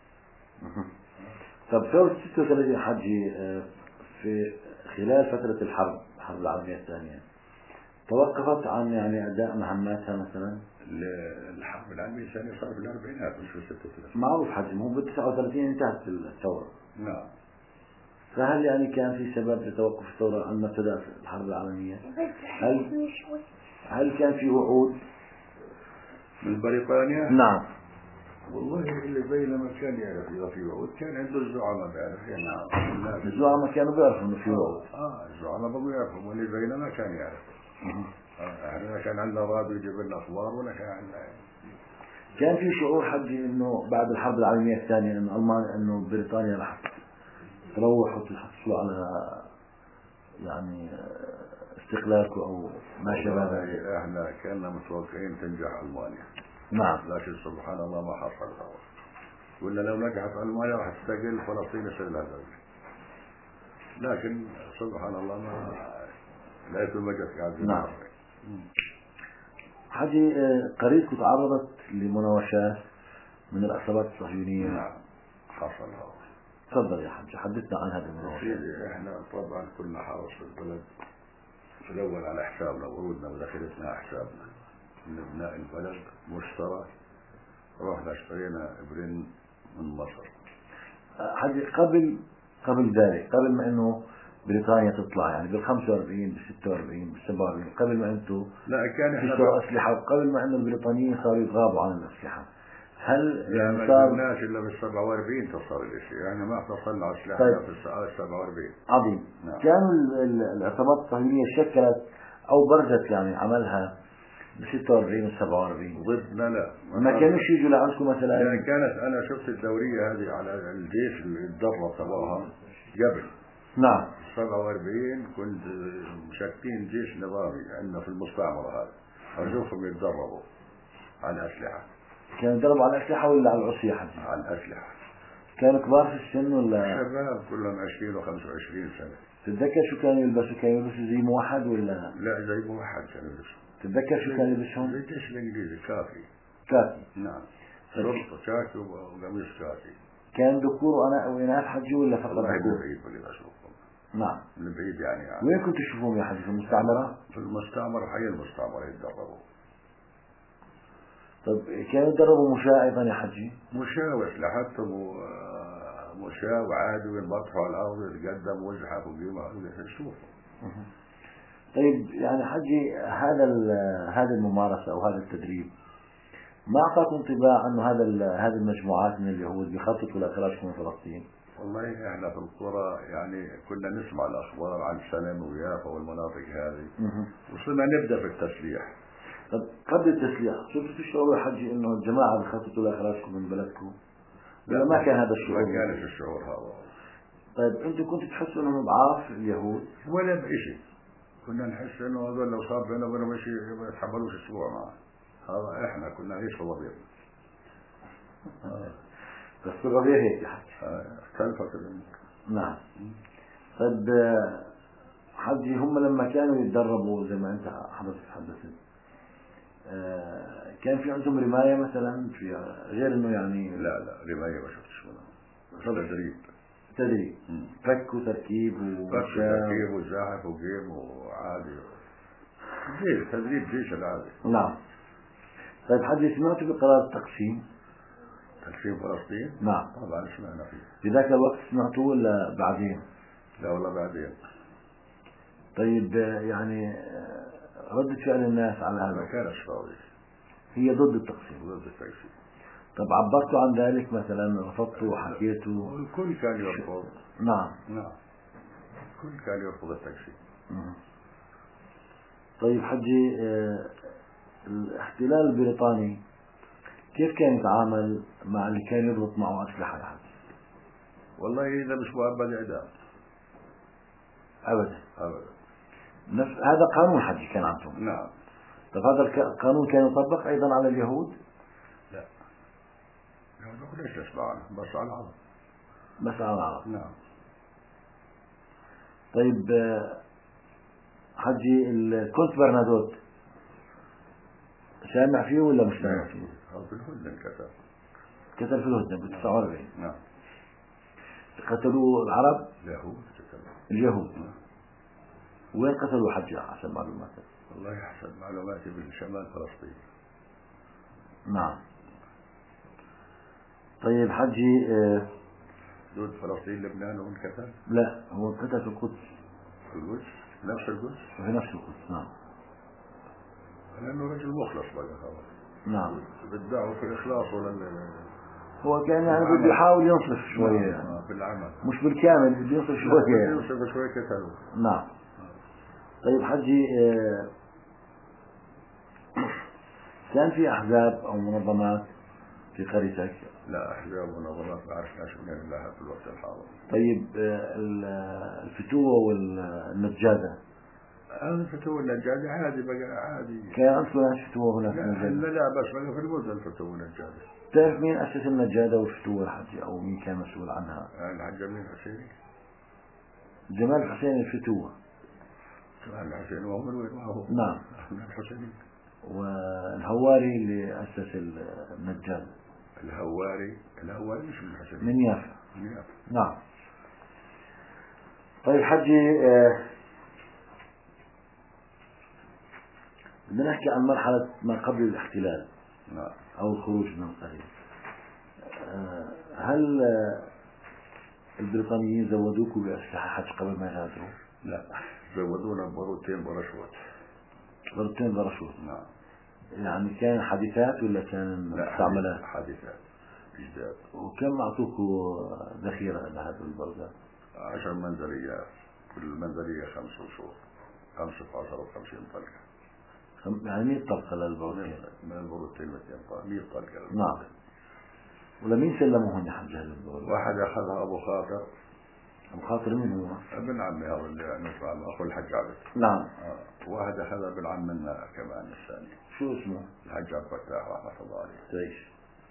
طب ثورة ستة وثلاثين حجي في خلال فترة الحرب الحرب العالمية الثانية توقفت عن يعني أداء مهماتها مثلا؟ الحرب العالمية الثانية صار في الأربعينات مش في ستة وثلاثين. معروف حجم هو بال تسعة وثلاثين انتهت الثورة. نعم. فهل يعني كان في سبب لتوقف الثورة عندما ابتدأت الحرب العالمية؟ هل هل كان في وعود من بريطانيا؟ نعم. والله اللي بينما كان يعرف إذا في وعود كان عنده الزعماء بيعرف. نعم. الزعماء كانوا بيعرفوا إنه في وعود. آه الزعماء بقوا يعرفوا واللي بينما كان يعرف. احنا كان عندنا راديو يجيب لنا اخبار ولا كان عندنا. كان في شعور حجي انه بعد الحرب العالميه الثانيه انه المانيا انه بريطانيا رح تروح وتحصلوا على يعني استقلالكم او ما شابه ذلك. احنا كنا متوقعين تنجح المانيا. نعم. لكن سبحان الله ما حصل. ولا لو نجحت المانيا راح تستقل فلسطين يصير لها دولة. لكن سبحان الله ما لا يكون وجد قاعد. نعم. حجي قريتكم تعرضت لمناوشات من العصابات الصهيونية. نعم حصل. تفضل يا حجي حدثنا عن هذه المناوشات. احنا طبعا كنا حرس في البلد في الاول على حسابنا ورودنا ودخلتنا على حسابنا من ابناء البلد مشترى. رحنا اشترينا ابرين من مصر. حجي قبل قبل ذلك قبل ما انه بريطانيا تطلع يعني بال خمسة وأربعين بال ستة وأربعين بال سبعة وأربعين قبل ما انتم لا كان احنا تشتروا اسلحه وقبل ما انه البريطانيين صاروا يتغاضوا عن الاسلحه هل يعني ما صار قلناش الا بال سبعة وأربعين تصل الشيء يعني ما اتصلنا على اسلحه طيب. في الساعه سبعة وأربعين. عظيم. نعم. كانوا العصابات الصهيونيه شكلت او برزت يعني عملها ب ستة وأربعين و سبعة وأربعين ضدنا. لا ما كانوش يجوا لعندكم مثلا. يعني كانت انا شفت الدوريه هذه على الجيش اللي اتدرب تبعها قبل. نعم. سبعة وأربعين كنت مشكلين جيش نظامي عندنا في المستعمره هذا اشوفهم يتدربوا على الاسلحه. كانوا يتدربوا على الاسلحه ولا على العصي حجي؟ على الاسلحه. كانوا كبار في السن ولا شباب كلهم عشرين وخمسة وعشرين سنه. تتذكر شو كانوا يلبسوا؟ كانوا يلبسوا زي موحد ولا لا زي موحد كانوا يلبسوا. تتذكر شو كان يلبسهم؟ زي الجيش الانجليزي كافي. كافي. نعم. شرطه كافي وقميص كافي. كان ذكور وانا واناث حجي ولا فقط والله من ذكور؟ بعيد بقدر اشوفهم. نعم. من بعيد يعني, يعني. وين كنتوا تشوفوهم يا حجي؟ في المستعمره؟ في المستعمره حي المستعمره يتدربوا. طيب كانوا يتدربوا مشاة ايضا يا حجي؟ مشاة واسلحتهم مشاة وعادي وينبطحوا على الارض يتقدم ويزحف وقيمه يشوفوا. طيب يعني حجي هذا هذه الممارسه او هذا التدريب ما اعطاكم انطباع انه هذا هذه المجموعات من اليهود بيخططوا لاخراجكم من فلسطين؟ والله احنا في القرى يعني كنا نسمع الاخبار عن سلم ويافا والمناطق هذه وصرنا نبدا في التسليح. طب قبل التسليح صرتوا تشعروا يا حجي انه الجماعه بيخططوا لاخراجكم من بلدكم؟ ولا ما كان هذا الشعور؟ ما كانش الشعور هذا. طيب انتم كنتوا تحسوا انهم ضعاف اليهود؟ ولا بشيء. كنا نحس انه هذول لو صار بيننا وبينهم شيء ما يتحملوش اسبوع معه. هذا احنا كنا نعيش في ضبيط. بس الربيع هيك يا حجي. اختلفت. نعم. طيب حجي هم لما كانوا يتدربوا زي ما انت حضرتك تحدثت كان في عندهم رماية مثلا في غير انه يعني؟ لا لا رماية ما شفتش منها. تدريب. تدريب. فك وتركيب وفك وتركيب وزاحف وقيم وعادي. جيش تدريب جيش العادي. نعم. طيب حجي سمعتوا بقرار التقسيم؟ تقسيم فلسطين؟ نعم. طبعا سمعنا فيه. في ذاك الوقت سمعتوه ولا بعدين؟ لا والله بعدين. طيب يعني ردة فعل الناس على هذا؟ ما كانش راضي. هي ضد التقسيم. ضد التقسيم. طب عبرتوا عن ذلك مثلا رفضتوا وحكيتوا؟ الكل كان يرفض. نعم. نعم. الكل كان يرفض التقسيم. طيب حجي الاحتلال البريطاني كيف كان يتعامل مع اللي كان يربط معه أسلحة يا حجي؟ والله إذا مش مؤبد إعدام. أبدا. أبدا. نفس هذا قانون حجي كان عندهم. نعم. طب هذا القانون كان يطبق أيضا على اليهود؟ ليش نسمع عنه بس على العرب. بس على العرب. نعم. طيب حجي كنت برنادوت سامع فيه ولا مش سامع فيه؟ في الهدنة كتب كتب في الهدنة ب تسعة وأربعين. نعم. قتلوا العرب؟ اليهود. اليهود. وين قتلوا حجي حسب معلوماتك؟ والله حسب معلوماتي بالشمال فلسطين. نعم. طيب حجي آه حدود فلسطين لبنان وين قتل؟ لا هو قتل في القدس. في القدس؟ نفس القدس؟ في نفس القدس. نعم. لأنه رجل مخلص بقى خلاص. نعم. بالدعوة في الإخلاص ولا هو كان يعني بده يحاول ينصف شوية. نعم. يعني بالعمل مش بالكامل بده ينصف شوية. يعني ينصف شوية كتلوا. نعم. طيب حجي آه كان في أحزاب أو منظمات في قريتك؟ لا أحزاب ونظامات ما عرفناش منها إلا في الوقت الحاضر. طيب الفتوة والنجادة؟ هذا الفتوة والنجادة عادي بقى عادي. كان أنتم ناس فتوة هناك لا لا بس بقى في المدن الفتوة والنجادة. تعرف مين أسس النجادة والفتوة الحجي أو مين كان مسؤول عنها؟ الحاج جمال الحسيني. جمال الحسيني الفتوة. جمال الحسيني وهو من وين؟ وهو نعم. الحسيني. والهواري اللي أسس النجادة. الهواري الهواري مش من الحسيني. من يافا. من يافا. نعم. طيب حجي آه بدنا نحكي عن مرحلة ما قبل الاحتلال. نعم. أو الخروج من القرية. آه هل آه البريطانيين زودوكوا بأسلحة حج قبل ما يغادروا؟ لا زودونا بارودتين باراشوت. بارودتين باراشوت. نعم. يعني كان حادثات ولا كان مستعملات؟ حادثات جداد. وكم أعطوكوا ذخيرة لهذه البارودات؟ عشر منزليات كل منزلية خمس وشهور خمسة عشر وخمسين طلقة. يعني مية طلقة للبارودتين. من البارودتين مئتين طلقة مية طلقة. نعم. ولمين سلموهن يا حج هذه البارودات؟ واحد أخذها أبو خاطر. أبو خاطر مين هو؟ ابن عمي هذا اللي نسمع أخو الحج عبد. نعم. آه. واحد أخذها ابن عم منا كمان الثاني. شو اسمه؟ الحج عبد الفتاح رحمة الله عليه. تعيش.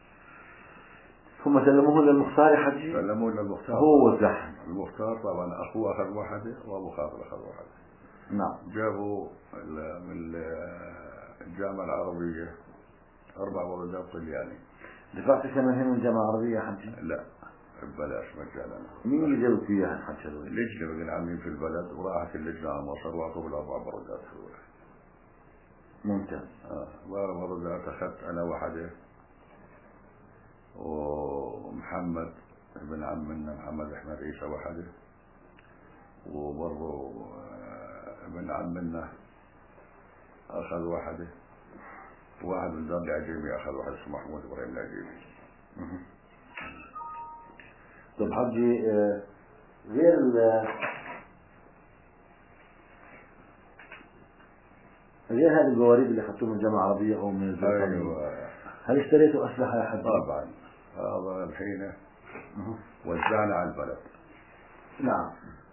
هم سلموه للمختار يا حجي؟ سلموه للمختار. هو وزحم. المختار طبعا أخوه أخذ واحدة وأبو خاطر أخذ واحدة. نعم. جابوا من الجامعة العربية أربع ولدات طلياني. دفعت ثمنهم من الجامعة العربية يا حجي؟ لا ببلاش مجانا. مين اللي جابوا فيها يا حجي؟ اللجنة بقين عاملين في البلد وراحت اللجنة على مصر وأعطوه الأربع بردات الأولى. ممتاز. آه أربع بردات أخذت أنا واحدة ومحمد ابن عمنا محمد أحمد عيسى واحدة وبرضه ابن عمنا أخذ واحدة واحد من دار العجيمي أخذ واحد اسمه محمود إبراهيم العجيمي. طب حجي غير غير هذه البواريد اللي أخذتوها من الجامعة العربية أو من البريطانيين. أيوة. هل اشتريتوا أسلحة يا حجي؟ طبعا هذا الحين وزعنا على البلد. نعم.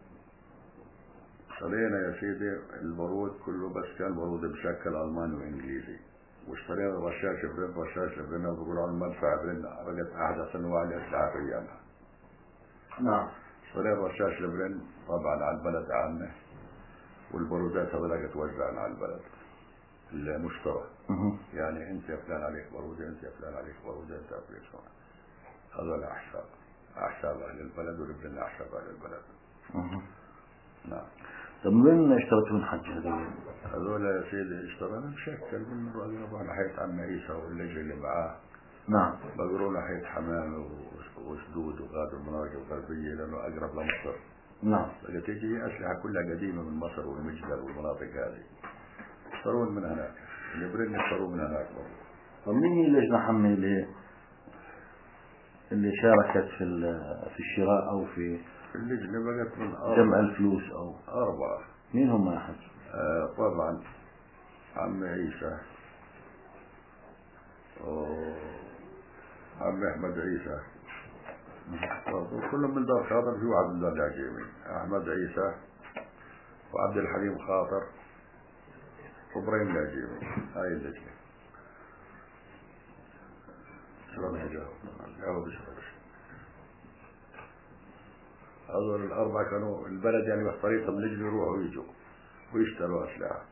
اشترينا يا سيدي البارود كله بس كان بارود بشكل ألماني وإنجليزي. واشترينا رشاش برن رشاش برن وبيقولوا على المدفع برن رجت أحدث أنواع الأسلحة في أيامها. نعم. اشترينا رشاش برن طبعا على البلد عامة والبارودات هذول توزعنا على البلد المشترى. يعني أنت يا فلان عليك بارودة أنت يا فلان عليك بارودة أنت عليك شو هذول أحساب أحساب أهل البلد والبرن أحساب أهل البلد. نعم. طب من اشتريتوا من حج هذول؟ هذول يا سيدي اشترانا مشكل من رأينا ناحية عم عيسى واللجنة اللي معاه. نعم. بقولوا ناحية حمامة وسدود وغادر المناطق الغربية لأنه أقرب لمصر. نعم. لقيت تيجي أسلحة كلها قديمة من مصر والمجدل والمناطق هذه. اشترون من هناك. البرين اشتروا من هناك برضه. طب مين هي اللجنة حمي اللي اللي شاركت في في الشراء أو في اللجنة بقت من جمع الفلوس أو أربعة. مين هم يا حج؟ آه طبعا عم عيسى عم أحمد عيسى كلهم من دار خاطر في واحد من دار العجيمي أحمد عيسى وعبد الحليم خاطر وإبراهيم العجيمي. هاي اللجنة. شلون يجاوب؟ جاوب بشرش. هذول الأربعة كانوا البلد يعني بطريقهم نجري يروحوا ويجوا ويشتروا أسلحة.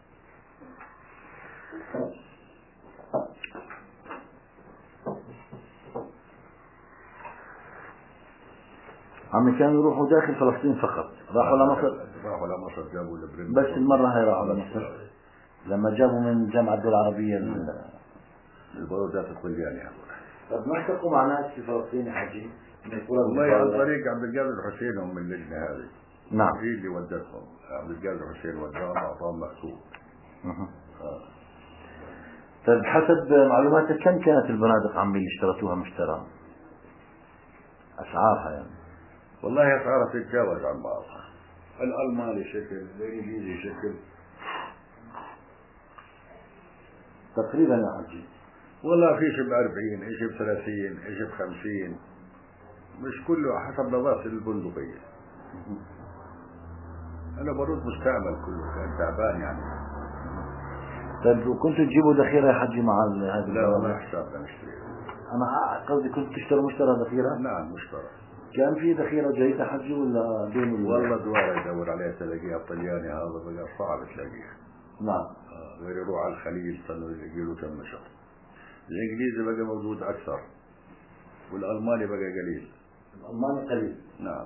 عم كانوا يروحوا داخل فلسطين فقط، راحوا لمصر. راحوا لمصر جابوا لبنان بس المرة هاي راحوا لمصر لما جابوا من جامعة الدول العربية البلدات الطليانية. طب ما التقوا مع ناس في فلسطين يا حجي؟ والله عن طريق عبد القادر الحسين هم من اللجنة هذه. نعم. هي اللي ودتهم، عبد القادر الحسين وداهم أعطاهم مكتوب. آه. طيب حسب معلوماتك كم كانت البنادق عمي اللي اشترتوها مشترى؟ أسعارها يعني. والله أسعارها تتجاوز عن بعضها. الألماني شكل، الإنجليزي شكل. تقريبا يا حجي. والله في شيء بأربعين، إيش بثلاثين، إيش بخمسين. مش كله حسب نظافة البندقية. أنا برد مستعمل كله كان تعبان يعني. طيب وكنتوا تجيبوا ذخيرة يا حجي مع هذه؟ لا والله حسابنا نشتري. أنا قصدي كنت تشتروا مشترى ذخيرة؟ نعم مشترى. كان في ذخيرة جيدة حجي ولا دون؟ والله دوار يدور عليها تلاقيها الطلياني هذا بقى صعب تلاقيها. نعم. آه غير يروح على الخليل صاروا يجيله كم شهر. الإنجليزي بقى موجود أكثر والألماني بقى قليل. الألماني قليل. نعم.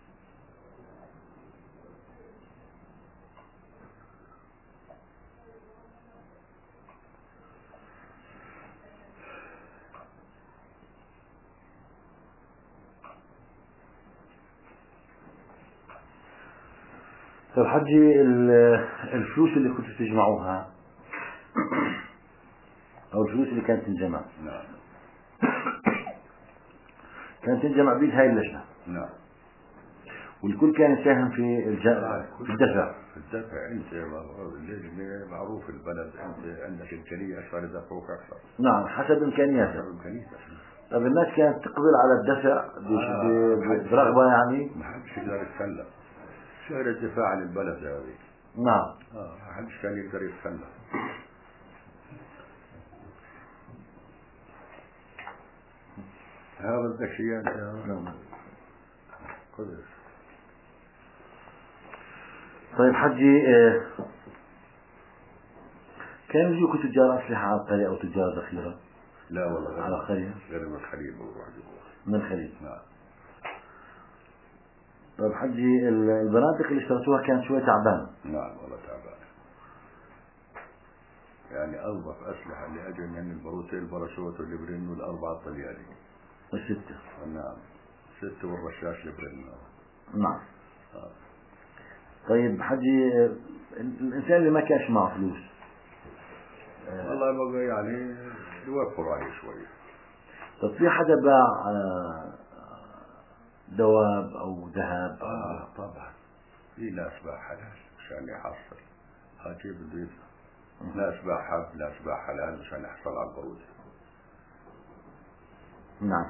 طيب حجي الفلوس اللي كنتوا تجمعوها أو الفلوس اللي كانت تنجمع. نعم. كانت تنجمع بيد هاي اللجنة. نعم. والكل كان يساهم في الجاء في الدفع. في الدفع أنت اللجنة معروف البلد أنت عندك إمكانية أكثر يدفعوك أكثر. نعم حسب إمكانياتك. حسب إمكانياتك. طيب الناس كانت تقبل على الدفع آه برغبة يعني. ما حدش يقدر يتخلى. شهر الدفاع عن البلد هذه. نعم. آه ما حدش كان يقدر يتخلى. هذا الدشيان نعم. قدس. طيب حجي آه كان يجوكوا تجار أسلحة على القرية أو تجار ذخيرة؟ لا والله غير على القرية. غير من الخليل بروح من الخليل. نعم. طيب حجي البنادق اللي اشتريتوها كانت شوي تعبانة. نعم والله تعبانة. يعني أنظف أسلحة اللي أجل من البروتين الباراشوت والليبرين والأربعة الطلياني. الستة. نعم. ستة والرشاش ليبرين. نعم. آه. طيب حجي الإنسان اللي ما كانش معه فلوس آه. والله بقى يعني يوفر عليه شوي. طب في حدا باع دواب أو ذهب؟ آه طبعا في ناس باع حلال عشان يحصل. هاتي بده يدفع. ناس باع حب، ناس باع حلال عشان يحصل على البرود. نعم.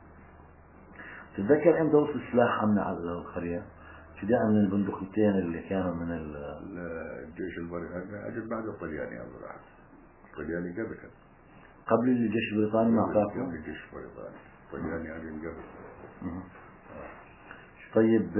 تتذكر امتى وصل السلاح عنا على القرية؟ ابتداء من البندقيتين اللي كانوا من الجيش البريطاني أجل بعد الطلياني أظن راح. الطلياني قبل قبل الجيش البريطاني ما أعطاكم؟ قبل الجيش البريطاني. الطلياني أجل قبل. طيب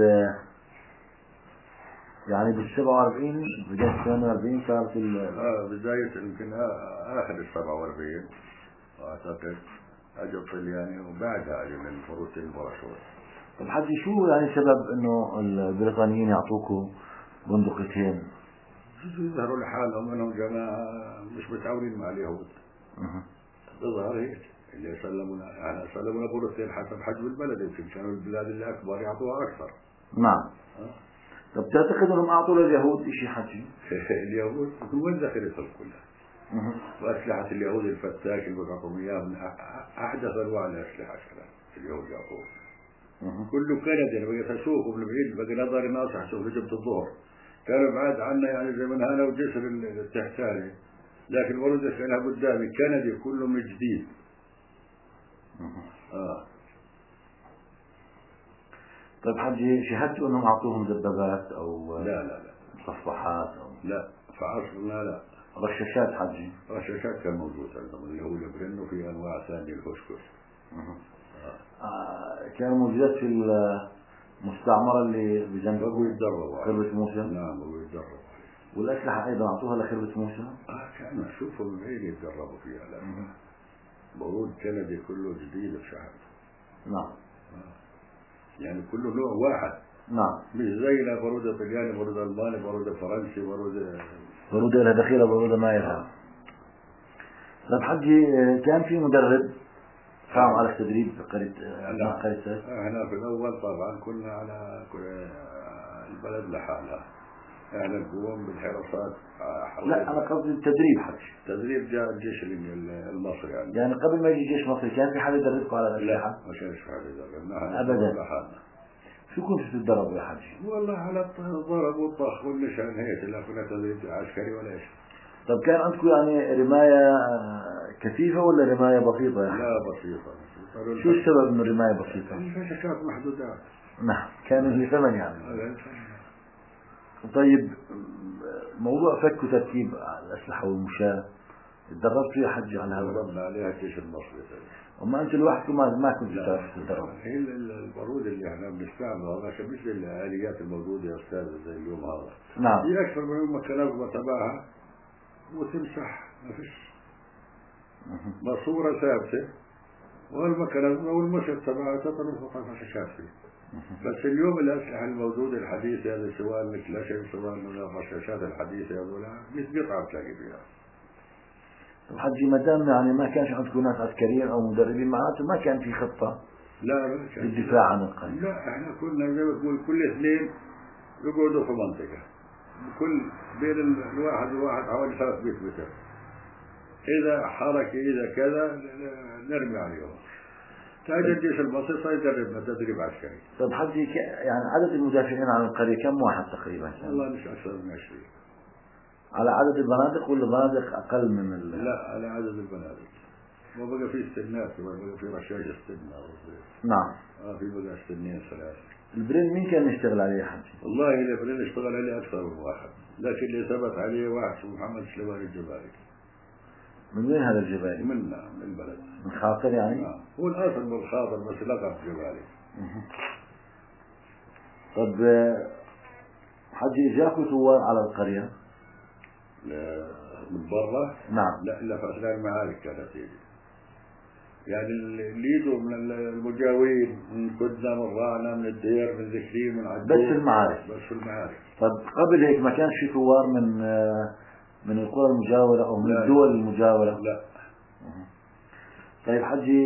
يعني بالسبعة وأربعين بداية الثمانية وأربعين صارت ال آه بداية يمكن آخر السبعة وأربعين أعتقد أجل الطلياني وبعدها أجل البروتين الباراشوت. طب حجي شو يعني سبب إنه البريطانيين يعطوكوا بندقيتين؟ يظهروا لحالهم إنهم جماعة مش متعاونين مع اليهود. تظهر هيك اللي سلمونا يعني سلمونا بروتين حسب حجم البلد يمكن كانوا البلاد اللي أكبر يعطوها أكثر. نعم. طب تعتقد إنهم أعطوا لليهود إشي حجي؟ اليهود وين ذخيرتهم كلها؟ وأسلحة اليهود الفتاك اللي بيعطوهم إياه من أحدث أنواع الأسلحة كلها اليهود يعطوه. كله كندي أنا بقيت أشوفه من بعيد بقى نظري ناصح أشوف جبت الظهر كانوا بعاد عنا يعني زي من هنا وجسر التحتاني لكن ورد كانها قدامي كندي كله من جديد. آه. طيب حجي شهدتوا انهم اعطوهم دبابات او لا لا لا مصفحات او لا في عصرنا لا. رشاشات حجي؟ رشاشات كان موجود عندهم اللي هو البرن وفي انواع ثانيه الكشكش آه كانوا موجودات في المستعمرة اللي بجنب بقوا يتدربوا خربة موسى. نعم بقوا يتدربوا. والأسلحة أيضا أعطوها لخربة موسى. آه كانوا أشوفهم من أين يتدربوا فيها الأسلحة. برود كندي كله جديد بشعر. نعم. آه. يعني كله نوع واحد. نعم. مش زينا برودة طلياني، برودة ألماني، برودة فرنسي، برودة برودة لها دخيلة، برودة ما يلها. طيب حجي، كان في مدرب قام على التدريب في قرية أبناء قرية سيف؟ احنا في الأول طبعا كنا على البلد لحالها، احنا نقوم بالحراسات. لا أنا قصدي التدريب حجي. تدريب جاء الجيش المصري يعني. يعني قبل ما يجي الجيش المصري كان في حد يدربكم على الأسلحة؟ لا ما كانش في حد يدربنا أبدا لحالنا. شو كنتوا تتدربوا يا حجي؟ والله على الضرب والطخ والنشان هيك، لا كنا تدريب عسكري ولا شيء. طب كان عندكم يعني رماية كثيفة ولا رماية بسيطة يا حجي؟ لا بسيطة. شو السبب انه الرماية بسيطة؟ الفشكات محدودات. نعم كانوا لثمن يعني. طيب موضوع فك وتركيب الأسلحة والمشاة تدربت فيه حجي على هذا؟ تدربنا عليها الجيش المصري. وما أنت لوحدكم ما ما كنت تعرف تدرب؟ هي البارود اللي احنا بنستعمله هذا مش الآليات الموجودة يا أستاذ زي اليوم هذا. نعم. هي أكثر من مكانات تبعها وتمسح، ما فيش ماسورة ثابتة، والمكانات والمشط تبعها تطرف فشكات فيه. بس اليوم الأسلحة الموجودة الحديثة هذه سواء الكلاشين سواء الرشاشات الحديثة هذولا مية قطعة بتلاقي فيها. طب حجي ما دام يعني ما كانش عندكم ناس عسكريين أو مدربين معناته ما كان في خطة لا ما كان للدفاع عن القرية؟ لا احنا كنا زي ما تقول كل اثنين يقعدوا في منطقة، كل بين الواحد والواحد حوالي ثلاثمية متر، إذا حركة إذا كذا نرمي عليهم. تاج الجيش المصري صار يدربنا تدريب عسكري. طب حجي يعني عدد المدافعين عن القرية كم واحد تقريبا كان؟ والله مش أكثر من عشرين. على عدد البنادق ولا بنادق أقل من ال؟ لا على عدد البنادق. ما بقى في استنات، ما بقى في رشاش استنى. نعم. آه في بقى استنين ثلاثة. البرين مين كان يشتغل عليه حجي؟ والله البرين اشتغل عليه أكثر من واحد، لكن اللي ثبت عليه واحد اسمه محمد سليمان الجبالي. من وين هذا الجبالي؟ من من البلد. من خاطر يعني؟ آه. هو الأصل من خاطر بس لقب جبالي. طب حجي اجاكم ثوار على القرية؟ من برا؟ نعم. لا إلا في أثناء المعارك كانت تيجي. يعني اللي يجوا من المجاورين من كدنا من رانا من الدير من ذكري من عدو. بس في المعارك؟ بس في المعارك. طب قبل هيك ما كانش في ثوار من من القرى المجاورة أو من الدول المجاورة؟ لا. طيب حجي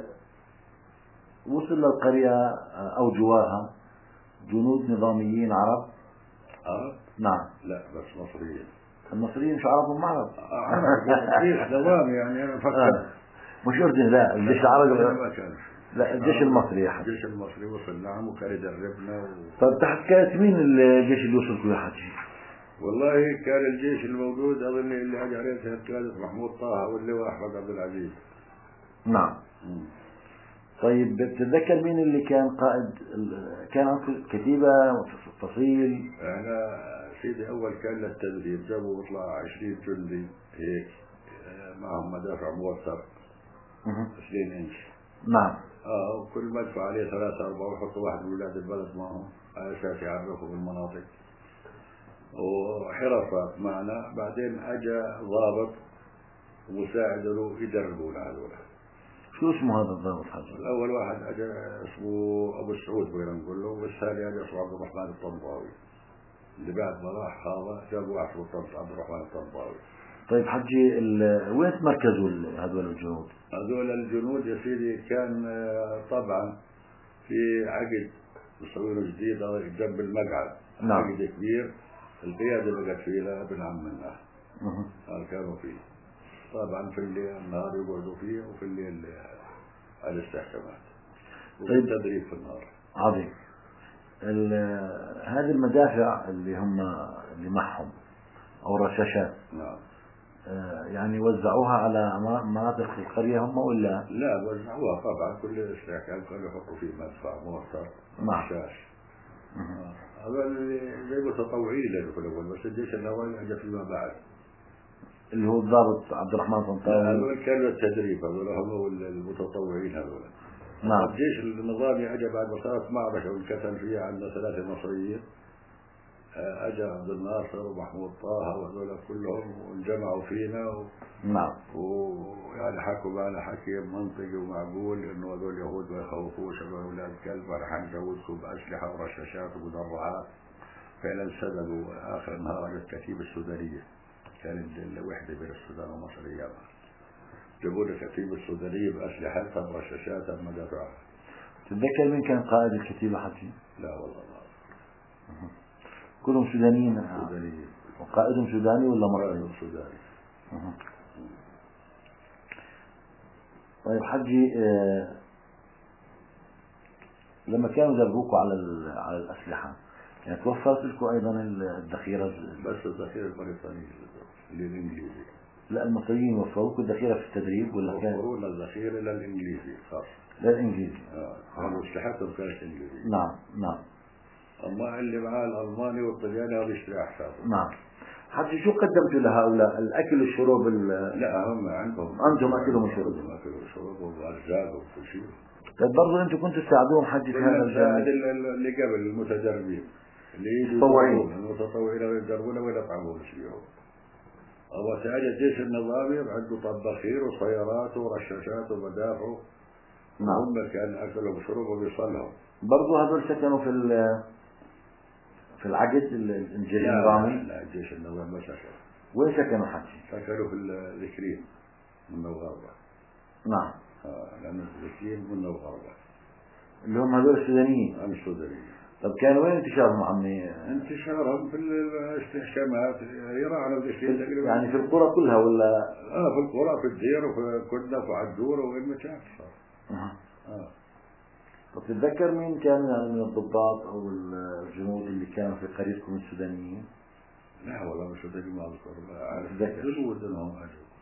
وصل للقرية أو جوارها جنود نظاميين عرب؟ عرب؟ نعم. لا بس مصريين. المصريين مش عربهم عرب؟ عرب جيش نظامي يعني أنا فكر. آه. مش أردن لا الجيش العربي ما كان. لا الجيش المصري يا حجي. الجيش المصري وصل نعم وكان يدربنا و... طيب تحت كانت مين الجيش اللي وصلكم يا حجي؟ والله كان الجيش الموجود أظن اللي أجى عليه سيد قائد محمود طه واللواء أحمد عبد العزيز. نعم. م. طيب بتتذكر مين اللي كان قائد كان عندكم كتيبة فصيل؟ أنا سيدي أول كان للتدريب جابوا بطلع عشرين جندي هيك معهم مدافع موثق عشرين إنش. نعم. آه وكل مدفع عليه ثلاثة أربعة ويحطوا واحد من ولاد البلد معهم على أساس يعرفوا بالمناطق وحراسات معنا. بعدين أجا ضابط ومساعد له يدربونا هذول. شو اسمه هذا الضابط حجي؟ الأول واحد أجا اسمه أبو السعود بغير نقول له، والثاني أجا اسمه عبد الرحمن الطنطاوي. اللي بعد ما راح هذا جاب واحد اسمه عبد الرحمن الطنطاوي. طيب حجي وين تمركزوا هذول الجنود؟ هذول الجنود يا سيدي كان طبعا في عقد مسوينه جديد جنب المقعد. نعم. عقد كبير القيادة بقت فيه ابن عم منا. هذا كانوا فيه. طبعا في الليل النهار يقعدوا فيه وفي الليل على الاستحكامات. طيب التدريب في النهار. عظيم. هذه المدافع اللي هم اللي معهم او الرشاشات. نعم. آه يعني وزعوها على مناطق القرية هم ولا؟ لا وزعوها طبعا كل الاستحكام كانوا يحطوا فيه مدفع موثق. نعم. رشاش. هذا اللي زي متطوعين اللي في الاول بس الجيش النووي اجى فيما بعد. اللي هو الضابط عبد الرحمن طنطاوي. هذول كانوا التدريب، هذول هم المتطوعين هذول. نعم. الجيش النظامي اجى بعد ما صارت معركه وانقتل فيها عندنا ثلاثه مصريين، اجى عبد الناصر ومحمود طه وهذول كلهم وانجمعوا فينا و... نعم. ويعني حكوا معنا حكي منطقي ومعقول انه هذول اليهود ما يخوفوش، هذول اولاد كلب، راح نزودكم باسلحه ورشاشات ومدرعات. فعلا سددوا. اخر النهار على الكتيبه السودانيه، كانت الوحده بين السودان ومصر ايامها، جابوا لي الكتيبه السودانيه باسلحتها برشاشاتها بمدافعها. تتذكر مين كان قائد الكتيبه حكي؟ لا والله ما. كلهم سودانيين. سودانيين. وقائدهم سوداني ولا مصري؟ قائدهم سوداني. أه. طيب حجي، آه لما كانوا يدربوكوا على على الأسلحة، يعني توفرت لكم أيضا الذخيرة؟ بس الذخيرة البريطانية اللي الإنجليزي. لا، المصريين وفروكوا الذخيرة في التدريب ولا كان؟ وفروا لنا الذخيرة للإنجليزي خاص. للإنجليزي. آه. كانوا أسلحتهم كانت إنجليزية. نعم نعم. أما اللي معاه الألماني والطلياني هذا يشتري حسابه. نعم. حتى شو قدمتوا لهؤلاء؟ الأكل والشرب؟ لا هم عندهم. أنتم أكلهم وشرب. عندهم أكل وشرب وأرزاق وكل شيء. طيب برضه أنتم كنتوا تساعدوهم حجي في هذا الجانب؟ اللي قبل المتدربين. اللي المتطوعين. المتطوعين يدربون ويطعمون اليوم. أول حاجة الجيش النظامي عنده طباخين وسيارات ورشاشات ومدافع. نعم. هم كان أكلهم وشربهم ويصلهم. برضه هذول سكنوا في في العقد الجيش النظامي؟ لا الجيش النظامي ما سكن. وين سكنوا حجي؟ سكنوا في الذكرين من الغربة. نعم. آه لأن الذكرين من الغربة. اللي هم هذول السودانيين؟ هم السودانيين. طب كان وين انتشارهم عمي؟ انتشارهم في الاستحكامات يراعنا الذكرين تقريبا. يعني في القرى كلها ولا؟ اه في القرى، في الدير وفي كدة وفي عدور وين ما كان صار. آه. اه. طب تتذكر مين كان يعني من الضباط او الجنود اللي كانوا في قريتكم السودانيين؟ لا والله مش السودانيين ما اذكر، عارف الجنود انهم اجوا.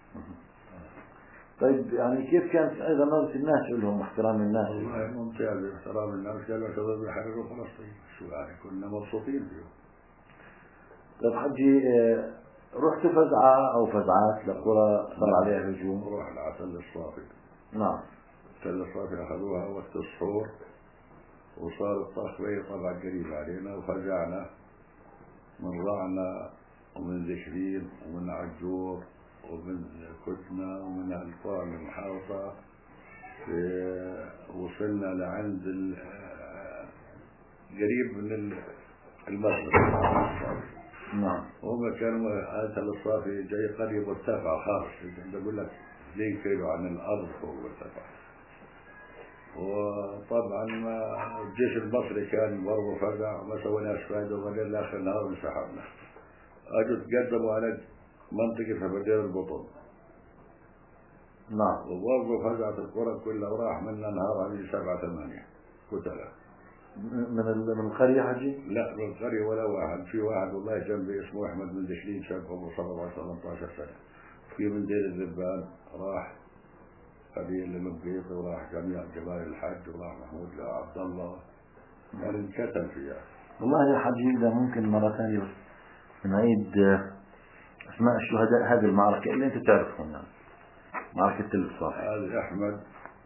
طيب يعني كيف كانت ايضا نظرة الناس لهم واحترام الناس؟ والله ممتاز احترام الناس، قالوا شباب يحرروا فلسطين، شو يعني كنا مبسوطين فيهم. طيب حجي، رحت فزعة او فزعات لقرى صار عليها هجوم؟ روح العسل الصافي. نعم. العسل الصافي اخذوها وقت الصحور، وصار الطاخ بي طبعا قريب علينا، وفزعنا من رعنا ومن ذكرين ومن عجور ومن كتنا ومن القرى المحاوطة. وصلنا لعند قريب من المسجد. نعم. هم كانوا عسل الصافي جاي قريب مرتفع خالص، بقول لك اثنين كيلو عن الأرض فوق مرتفع. وطبعا الجيش المصري كان برضه فزع وما سويناش فايدة، وبعدين لاخر النهار انسحبنا. اجوا تقدموا على منطقة فبدير البطن. نعم. وبرضه فزعت القرى كلها وراح منا نهار عليه سبعة ثمانية قتلة. من من القرية حجي؟ لا من القرية ولا واحد. في واحد والله جنبي اسمه أحمد من دشلين، شاب عمره سبعة ثمانية عشر سنة. في من دير الذبان راح قبيل للمقيط، وراح جميع جبال الحج، وراح محمود لعبد الله. كان انكتم فيها. والله يا حجي إذا ممكن مرة ثانية بس نعيد أسماء الشهداء هذه المعركة اللي أنت تعرفهم، يعني معركة تل الصافي. هذا أحمد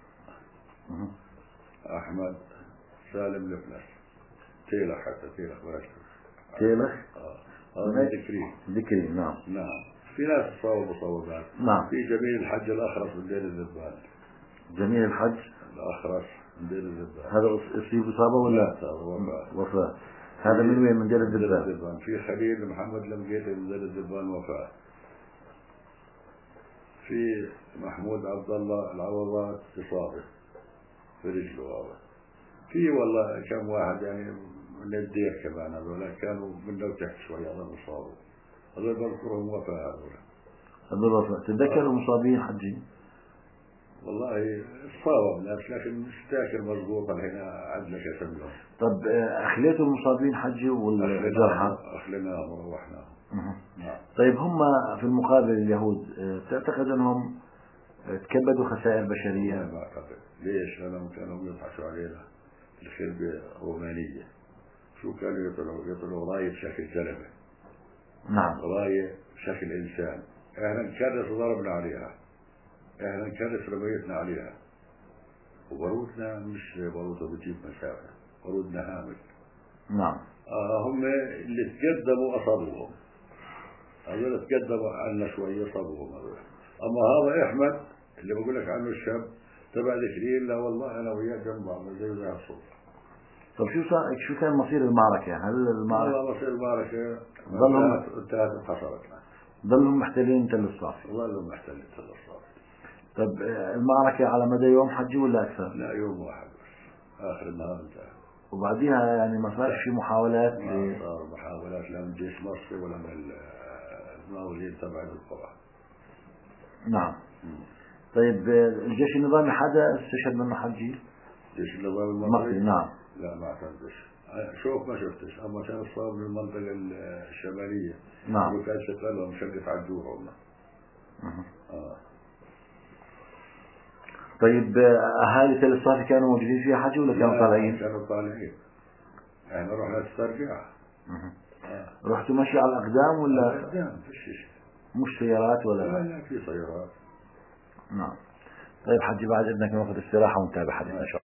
أحمد سالم لبنس تيلخ، حتى تيلخ بلاش تيلخ. هذا ذكري ذكري. نعم نعم. في ناس صوبوا صوبات. نعم. في جميل الحج الأخرس من دير الذبان. جميل الحج الأخرس من دير الذبان. هذا أصيب إصابة ولا وفاة؟ وفاة. هذا من وين؟ من دير الذبان. في خليل محمد لمقيت من دير الذبان وفاة. في محمود عبد الله العوضات إصابة في رجله هذا. في والله كم واحد يعني من الدير كمان، هذول كانوا من لو تحت شوية هذول مصابوا. هذول بذكرهم وفاة هذول. هذول وفاة. تتذكر المصابين حجي؟ والله صابوا الناس لكن مش فاكر مضبوط الحين عندنا كسم لهم. طب أخليتوا المصابين حجي والجرحى؟ أخليناهم وروحناهم. نعم. طيب هم في المقابل اليهود تعتقد أنهم تكبدوا خسائر بشرية؟ لا ما أعتقد. ليش؟ لأنهم كانوا يضحكوا علينا الخربة الرومانية. شو كانوا يطلعوا؟ يطلعوا راية بشكل زلمة. نعم. راية بشكل إنسان، احنا نكرس وضربنا عليها، احنا نكرس رميتنا عليها، وبارودنا مش بارودة بتجيب مسافة، بارودنا هامل. نعم. آه هم اللي تقدموا أصابوهم، هذول تقدموا عنا شوية أصابوهم هذول. أما هذا أحمد اللي بقول لك عنه الشاب تبع العشرين، لا والله أنا وياه جنب بعض زي زي الصوت. طيب شو صار، شو كان مصير المعركة؟ هل المعركة والله مصير المعركة ظلهم انتهت انحصرتنا، ظلهم محتلين تل الصافي؟ ظلوا محتلين تل الصافي. طيب المعركة على مدى يوم حجي ولا أكثر؟ لا يوم واحد بس، آخر النهار انتهى. وبعديها يعني ما صار في محاولات؟ ما صار محاولات لا من الجيش المصري ولا من المقاولين تبع القرى. نعم. مم. طيب الجيش النظامي حدا استشهد منه حجي؟ الجيش النظامي المصري؟ نعم. لا ما اعتقدش، شوف ما شفتش، اما كان صار من المنطقة الشمالية. نعم. وكان شغالهم شقة عجور هم. آه. طيب أهالي تل الصافي كانوا موجودين فيها حجي ولا كانوا طالعين؟ كانوا طالعين. احنا رحنا نسترجع. آه. رحتوا مشي على الأقدام ولا؟ على الأقدام فيش شيء. مش سيارات ولا؟ لا لا في سيارات. نعم. طيب حجي بعد إذنك ناخذ استراحة ونتابع حديثنا.